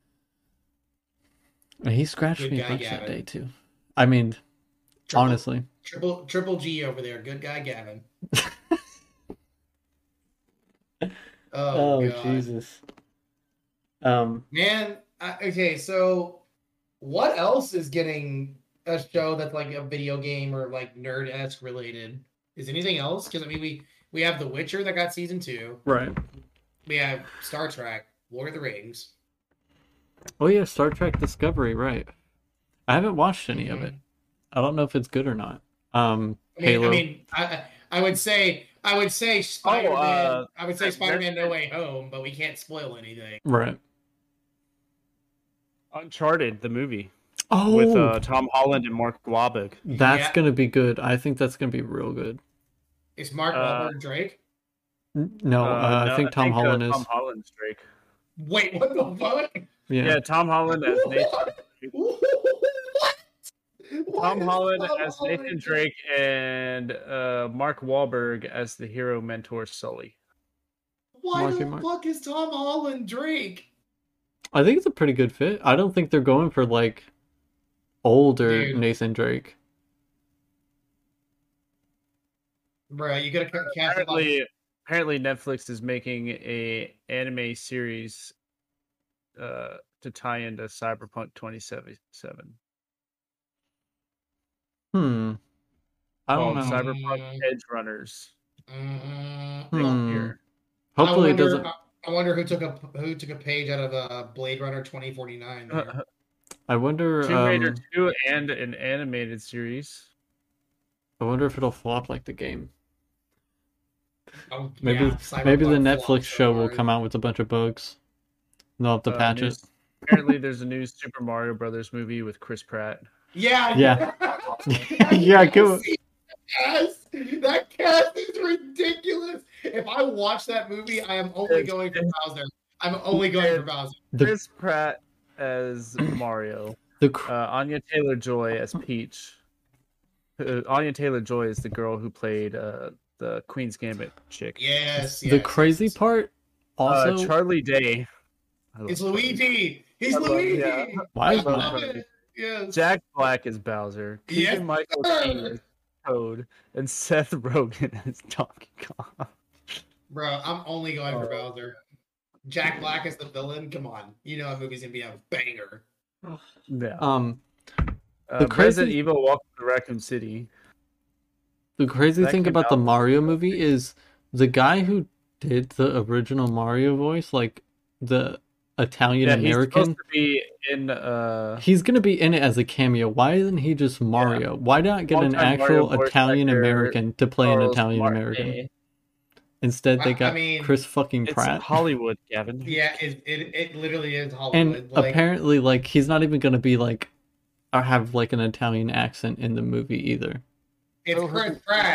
And he scratched Good me a guy, bunch that Gavin. day too. I mean, honestly, Triple G over there. Good guy, Gavin. Oh, God. Jesus. Man, okay, so what else is getting a show that's like a video game or like nerd-esque related? Is anything else? Because I mean, we have The Witcher that got season 2. Right. We have Star Trek, Lord of the Rings. Oh yeah, Star Trek Discovery. Right. I haven't watched any of Mhm. it. I don't know if it's good or not. I Halo. I would say Spider-Man. I would say that- Spider-Man No Way Home, but we can't spoil anything. Right. Uncharted, the movie Oh, with Tom Holland and Mark Wahlberg. that's Yeah. gonna be good. I think that's gonna be real good. Is Mark Wahlberg Drake? No, I No, think Tom Holland is. Tom Holland's Drake. Wait, what the fuck? Yeah. Yeah, Tom Holland as Nathan. What? What Tom is Holland Tom as Nathan Holland? Drake and Mark Wahlberg as the hero mentor Sully. Why Marky the Mark. fuck is Tom Holland Drake? I think it's a pretty good fit. I don't think they're going for like older Dude. Nathan Drake. Bruh, you gotta cast it like Apparently Netflix is making a anime series to tie into Cyberpunk 2077. I don't Called know. Cyberpunk Edge Runners. Hmm. Here. Hopefully it doesn't. I wonder who took a page out of Blade Runner 2049. there. I wonder. Tomb Raider 2 and an animated series. I wonder if it'll flop like the game. Oh, Maybe yeah, maybe the Cyberpunk Netflix flopped so show will hard. come out with a bunch of bugs. They'll have to patch it. Apparently, there's a new Super Mario Brothers movie with Chris Pratt. Yeah. Yeah. I Yeah, wanna go- see that cast is ridiculous. If I watch that movie, I am only going for Bowser. I'm only going for Bowser. Chris Pratt as Mario. The cr- Anya Taylor-Joy as Peach. Anya Taylor-Joy is the girl who played the Queen's Gambit chick. Yes. the crazy part also. Charlie Day. I love It's Charlie Day. Luigi. He's I love- Luigi. yeah. Why is I that? love it. Yes. Jack Black is Bowser. Yes, Keegan Michael sir. Key is Toad. And Seth Rogen as Donkey Kong. Bro, I'm only going for Oh. Bowser. Jack Black is the villain. Come on. You know that movie's going to be a banger. Yeah. the crazy- Resident Evil Welcome to Raccoon City. The crazy That thing came about the out- Mario movie is the guy who did the original Mario voice, like the Italian Yeah, he's American, supposed to be in he's gonna be in it as a cameo. Why isn't he just Mario? Why not get an Longtime actual Mario voice Italian actor, American to play an Charles Italian American? Martinet. Instead, they I got mean, Chris fucking It's Pratt. Hollywood, Gavin. Yeah, it literally is And Hollywood. Like, apparently, like, he's not even gonna be like, or have like an Italian accent in the movie either. it's Chris Pratt.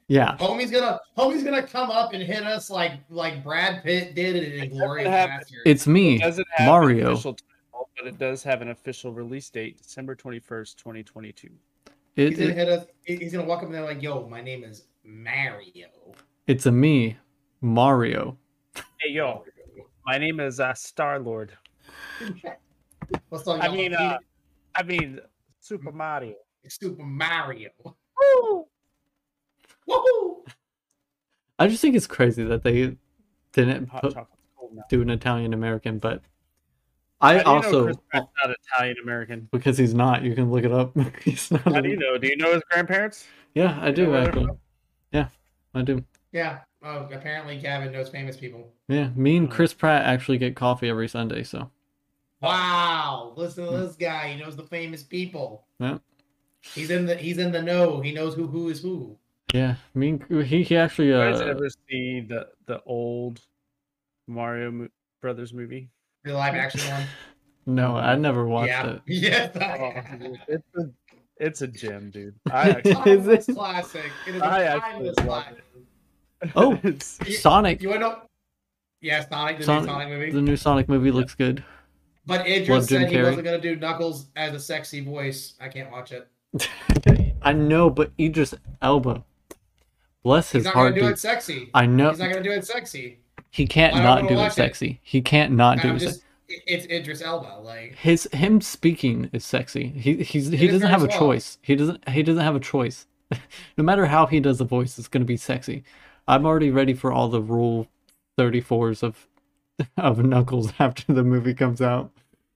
Yeah. Homie's gonna come up and hit us like Brad Pitt did in Inglourious Basterds. It's me, It doesn't have Mario. an official title, but it does have an official release date, December 21st, 2022. He's gonna hit us. He's gonna walk up there like, "Yo, my name is Mario." It's a me, Mario. Hey, yo, my name is Star-Lord. What's up, I mean, Super Mario. Super Mario. Woo! Woohoo! I just think it's crazy that they didn't Hot chocolate's cold now. do an Italian American, but How I do you know also Chris Pratt's not Italian American. because he's not. You can look it up. He's not. How do you know? Do you know his grandparents? Yeah, I do know where they're actually. from? Yeah, I do. Yeah. Oh, apparently Gavin knows famous people. Yeah, me and Chris Pratt actually get coffee every Sunday. So Wow! Listen to this guy. He knows the famous people. yeah, He's in the know. He knows who is who. yeah. He actually. You guys ever see the old Mario Brothers movie? The live action one. No, I never watched Yeah. it. Yes. It's a gem, dude. I Is Timeless it? classic. It is a I actually timeless love classic. Oh, Sonic. You want to know? Yeah, Sonic, the new Sonic, Sonic movie. the new Sonic movie looks good. But Idris Love Jim said he Carrey. wasn't going to do Knuckles as a sexy voice. I can't watch it. I know, but Idris Elba, bless He's his not going heart, to do dude. it sexy. I know He's not going to do it sexy. he can't I don't not wanna do it watch it. sexy. He can't not do I'm it. just, it's Idris Elba. Like, Him speaking is sexy. He is doesn't very have a suave. choice. He doesn't have a choice. No matter how he does the voice, it's gonna be sexy. I'm already ready for all the Rule 34s of Knuckles after the movie comes out.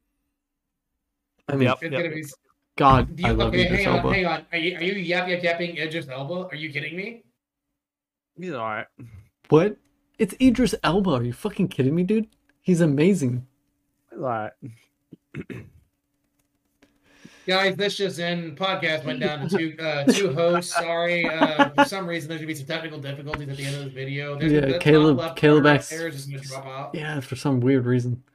I mean, Yep. it's going to be. God, I love Okay, Idris hang on, Elba. hang on. Are you yapping Idris Elba? Are you kidding me? He's all right. What? It's Idris Elba. Are you fucking kidding me, dude? He's amazing. He's all right. Guys, this just in. Podcast went down to two hosts. Sorry, for some reason there's gonna be some technical difficulties at the end of this video. Yeah, the top Caleb left corner X- there is just gonna drop out. Yeah, for some weird reason.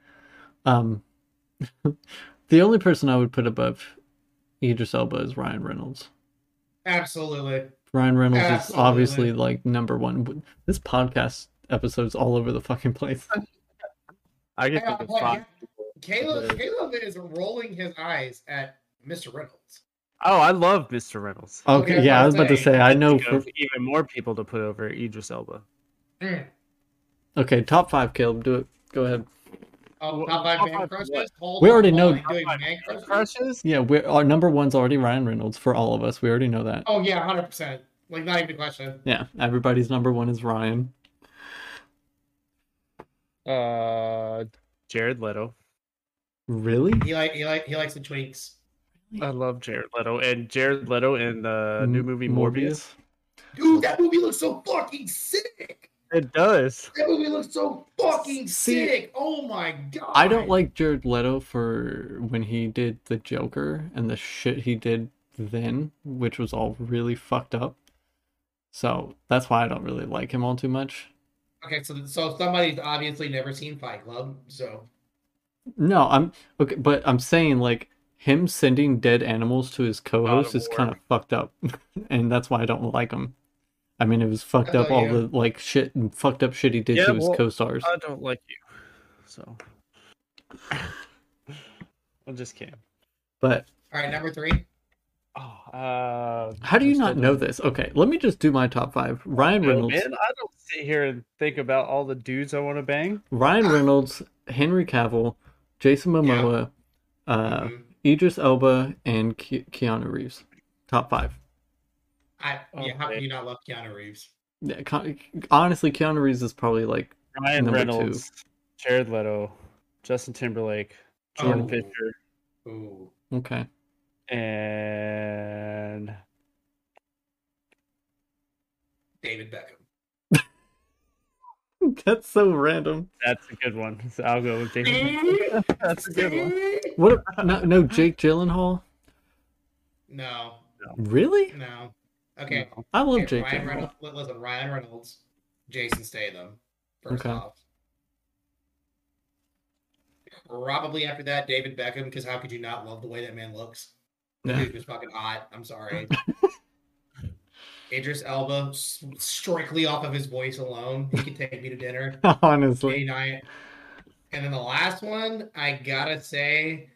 The only person I would put above Idris Elba is Ryan Reynolds. Absolutely. Ryan Reynolds is Absolutely. obviously like number one. This podcast episode's all over the fucking place. I can Hang on, think of hold on. five. Caleb is rolling his eyes at Mr. Reynolds. Oh, I love Mr. Reynolds. Okay, Okay, yeah, I was about to say I know Think of even more people to put over Idris Elba. Mm. Okay, top 5, Caleb, do it. Go ahead. Oh, top five Top man five crushes? what? Hold We on, already hold know- on, you're doing man crushes? Crushes? Yeah, our number one's already Ryan Reynolds for all of us. We already know that. Oh yeah, 100%. Like not even a question. Yeah, everybody's number one is Ryan. Jared Leto. Really? He likes the tweaks. I love Jared Leto, and Jared Leto in the new movie Morbius. Dude, that movie looks so fucking sick. It does. That movie looks so fucking See, sick. Oh my god. I don't like Jared Leto for when he did the Joker and the shit he did then, which was all really fucked up. So that's why I don't really like him all too much. Okay, so somebody's obviously never seen Fight Club, so No, I'm okay, but I'm saying like him sending dead animals to his co-host is War. kind of fucked up, and that's why I don't like him. I mean, it was fucked up all the like shit and fucked up shit he did to his co-stars. I don't like you, so I'm just kidding. But all right, number 3. how do you not know this? Okay, let me just do my top 5. Ryan Reynolds. Man, I don't sit here and think about all the dudes I want to bang. Ryan Reynolds, Henry Cavill, Jason Momoa, Idris Elba, and Keanu Reeves. Top 5. How can you not love Keanu Reeves? Yeah, honestly, Keanu Reeves is probably like Ryan number Reynolds, Jared Leto, Justin Timberlake, Jordan Fisher, Ooh. okay. and David Beckham. That's so random. that's a good one. So I'll go with David. That's a good one. What? No, Jake Gyllenhaal. No. Really? No. Okay. No. I love Okay, Jake Ryan Gyllenhaal. Reynolds. Listen, Ryan Reynolds, Jason Statham. First Okay. off. Probably after that, David Beckham, because how could you not love the way that man looks? The Yeah. dude was fucking hot. I'm sorry. Idris Elba, strictly off of his voice alone, he could take me to dinner Honestly. any night. And then the last one, I gotta say,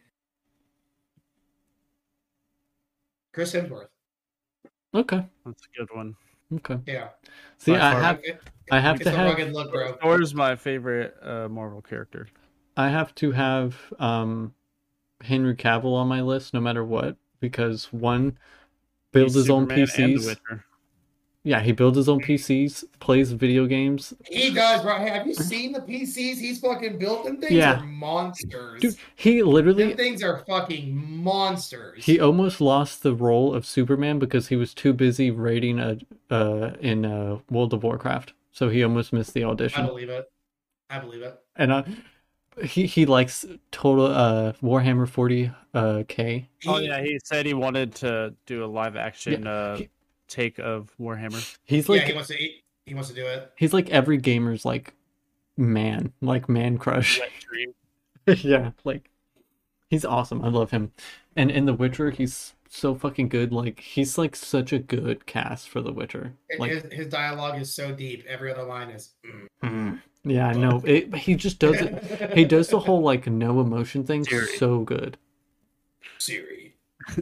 Chris Hemsworth. Okay. That's a good one. Okay. Yeah. See, By I far. have It's to the have rugged look, bro. Thor's my favorite Marvel character. I have to have Henry Cavill on my list no matter what, because one, builds He's his own Superman and The PCs. Witcher. Yeah, he builds his own PCs, plays video games. He does, bro. Hey, have you seen the PCs he's fucking built? Them things Yeah. are monsters. Dude, he literally Them things are fucking monsters. he almost lost the role of Superman because he was too busy raiding in World of Warcraft. So he almost missed the I audition. believe it. I believe it. And he likes total Warhammer 40K. Oh yeah, he said he wanted to do a live action he- take of Warhammer. He's Yeah, like he wants to do it. he's like every gamer's like man crush. Wet dream. Yeah, like he's awesome. I love him. And in The Witcher, he's so fucking good. Like he's like such a good cast for The Witcher. Like His dialogue is so deep. Every other line is. yeah, I know. But he just does it. He does the whole like no emotion thing Siri. so good. Siri.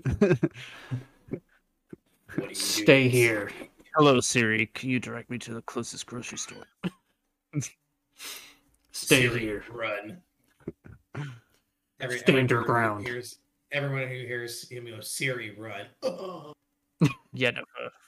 What do you Stay do? here. Hello Siri, can you direct me to the closest grocery store? Stay Siri, here. Run. Stand your ground. Everyone who hears him go, Siri, run. Yennefer.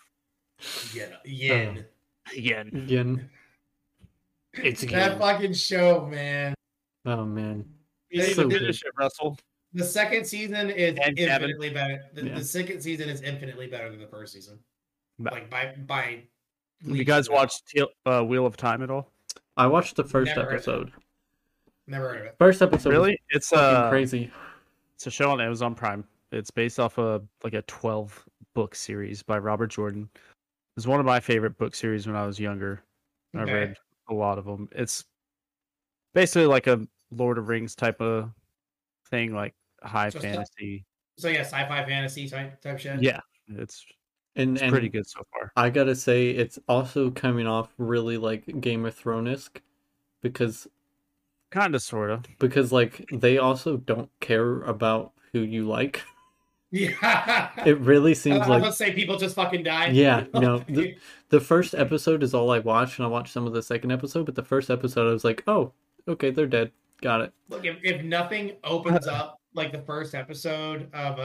Yen. Yen. Again. It's That again. fucking show, man. Oh man. You So did good. this shit, Russell. The second season is And Kevin. infinitely better. Yeah. The second season is infinitely better than the first season. But- Like by. Have you guys watched Wheel of Time at all? I watched the first Never heard of it. episode. Never heard of it. First episode was Really? It's fucking crazy. It's a show on Amazon Prime. It's based off of like a 12 book series by Robert Jordan. It was one of my favorite book series when I was younger. I Okay. read a lot of them. It's basically like a Lord of Rings type of thing, like high So it's not- fantasy. So yeah, sci-fi fantasy type shit. Yeah, it's And pretty good so far. I gotta say, it's also coming off really like Game of Thrones-esque because Kind of, sort of. like they also don't care about who you like. Yeah. It really seems I like would say people just fucking die. yeah, no. The first episode is all I watched, and I watched some of the second episode, but the first episode I was like, oh, okay, they're dead. Got it. Look, if nothing opens up like the first episode of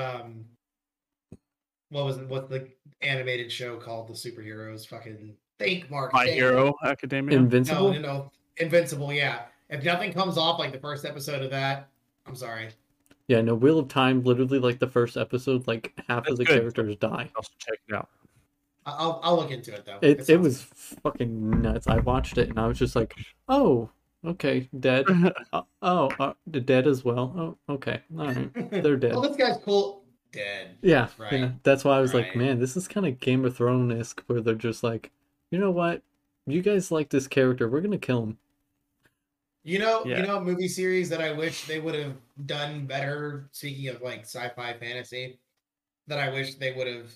what's the animated show called, the superheroes? Fucking think, Mark. My think. Hero Academia. Invincible. No, Invincible. Yeah. If nothing comes off like the first episode of that, I'm sorry. Yeah, no. Wheel of Time. Literally, like the first episode, like half That's of the good. characters die. Also check it out. I'll look into it though. It sounds was fucking nuts. I watched it and I was just like, oh, okay, dead. Dead as well. Oh, okay, all right, good. they're dead. Oh, this guy's cool. Dead. Yeah, Right. you know, that's why I was like, Right. man, this is kind of Game of Thrones-esque, where they're just like, you know what, you guys like this character, we're gonna kill him. You know, Yeah. a movie series that I wish they would have done better. Speaking of like sci-fi fantasy, that I wish they would have.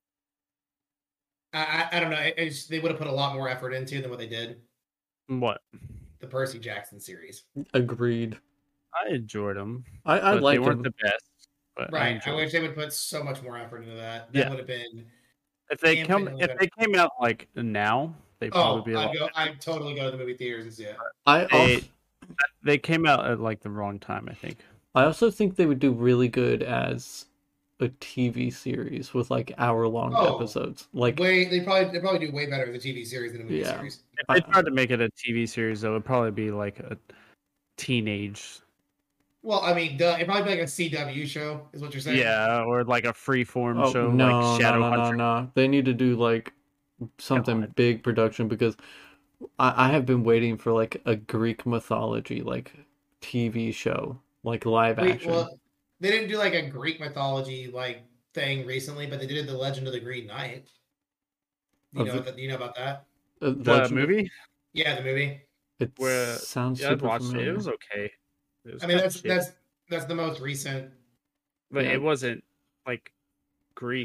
I don't know. They would have put a lot more effort into than what they did. What? The Percy Jackson series, Agreed. I enjoyed them. I But like they weren't him. the best. But I right? I enjoyed wish they would put so much more effort into that. That Yeah. would have been. If they infinitely came out like now, they'd Oh, probably be a lot. I'd totally go to the movie theaters and see it. They, they came out at like the wrong time, I think. I also think they would do really good as a TV series with like hour-long Oh, episodes. Like, They probably do way better as a TV series than a movie Yeah. series. If they tried to make it a TV series, though, it would probably be like a teenage. Well, I mean, it'd probably be like a CW show, is what you're saying. Yeah, or like a freeform oh show no, like Shadow no, no, Hunter. no. They need to do like something God. big production because I have been waiting for like a Greek mythology like TV show, like live Wait, action. well, they didn't do like a Greek mythology like thing recently, but they did the Legend of the Green Knight. Of the- You know about that? The Legend- movie? Yeah, the movie. It Where- sounds Yeah, I'd super watched it. familiar. It was okay. It was I mean, kinda shit. that's the most recent. But Yeah. it wasn't like Greek.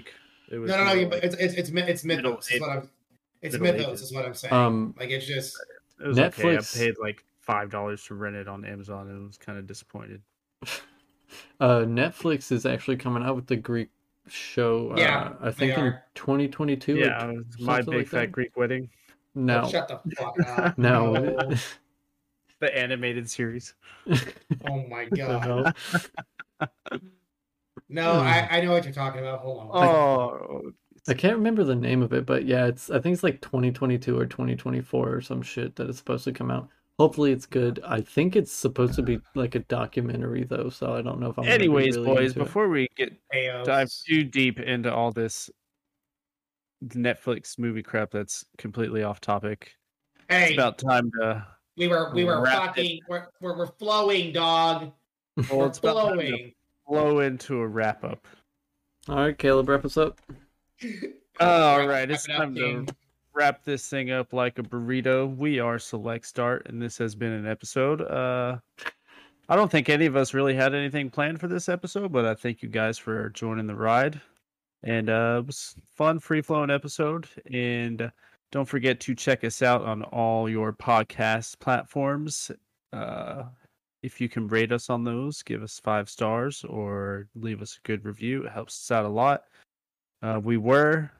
It was No. more But like it's middle Mythos. Is what I'm. It's Middle Mythos. Ages. Is what I'm saying. Like it's just. it was okay. I Netflix paid like $5 to rent it on Amazon and was kind of disappointed. Netflix is actually coming out with the Greek show. Yeah, I think they in are. 2022. Yeah, or it was My something Big like Fat that. Greek Wedding, Oh, No, shut the fuck up. no. No. the animated series. Oh my The god. hell? No, I know what you're talking about. Hold on. Oh, I can't remember the name of it, but yeah, I think it's like 2022 or 2024 or some shit that is supposed to come out. Hopefully it's good. I think it's supposed to be like a documentary though, so I don't know if I'm gonna be anyways, really boys, into it. before we dive Eos. too deep into all this Netflix movie crap that's completely off topic, it's Hey, about time to. we were wrap fucking we're flowing, dog. Well, We're it's about time to flowing. flow into a wrap up. All right, Caleb, wrap us up. All right, it's Wrap it up, time King. to wrap this thing up like a burrito. We are Select Start, and this has been an episode. I don't think any of us really had anything planned for this episode, but I thank you guys for joining the ride. And it was a fun, free-flowing episode. And don't forget to check us out on all your podcast platforms. If you can rate us on those, give us 5 stars or leave us a good review. It helps us out a lot. We were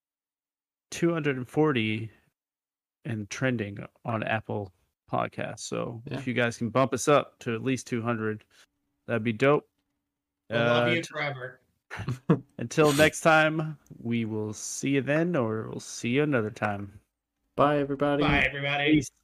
240 and trending on Apple Podcasts. So Yeah. if you guys can bump us up to at least 200, that'd be dope. I love you forever. Until next time, we will see you then, or we'll see you another time. Bye, everybody. Bye, everybody. Peace.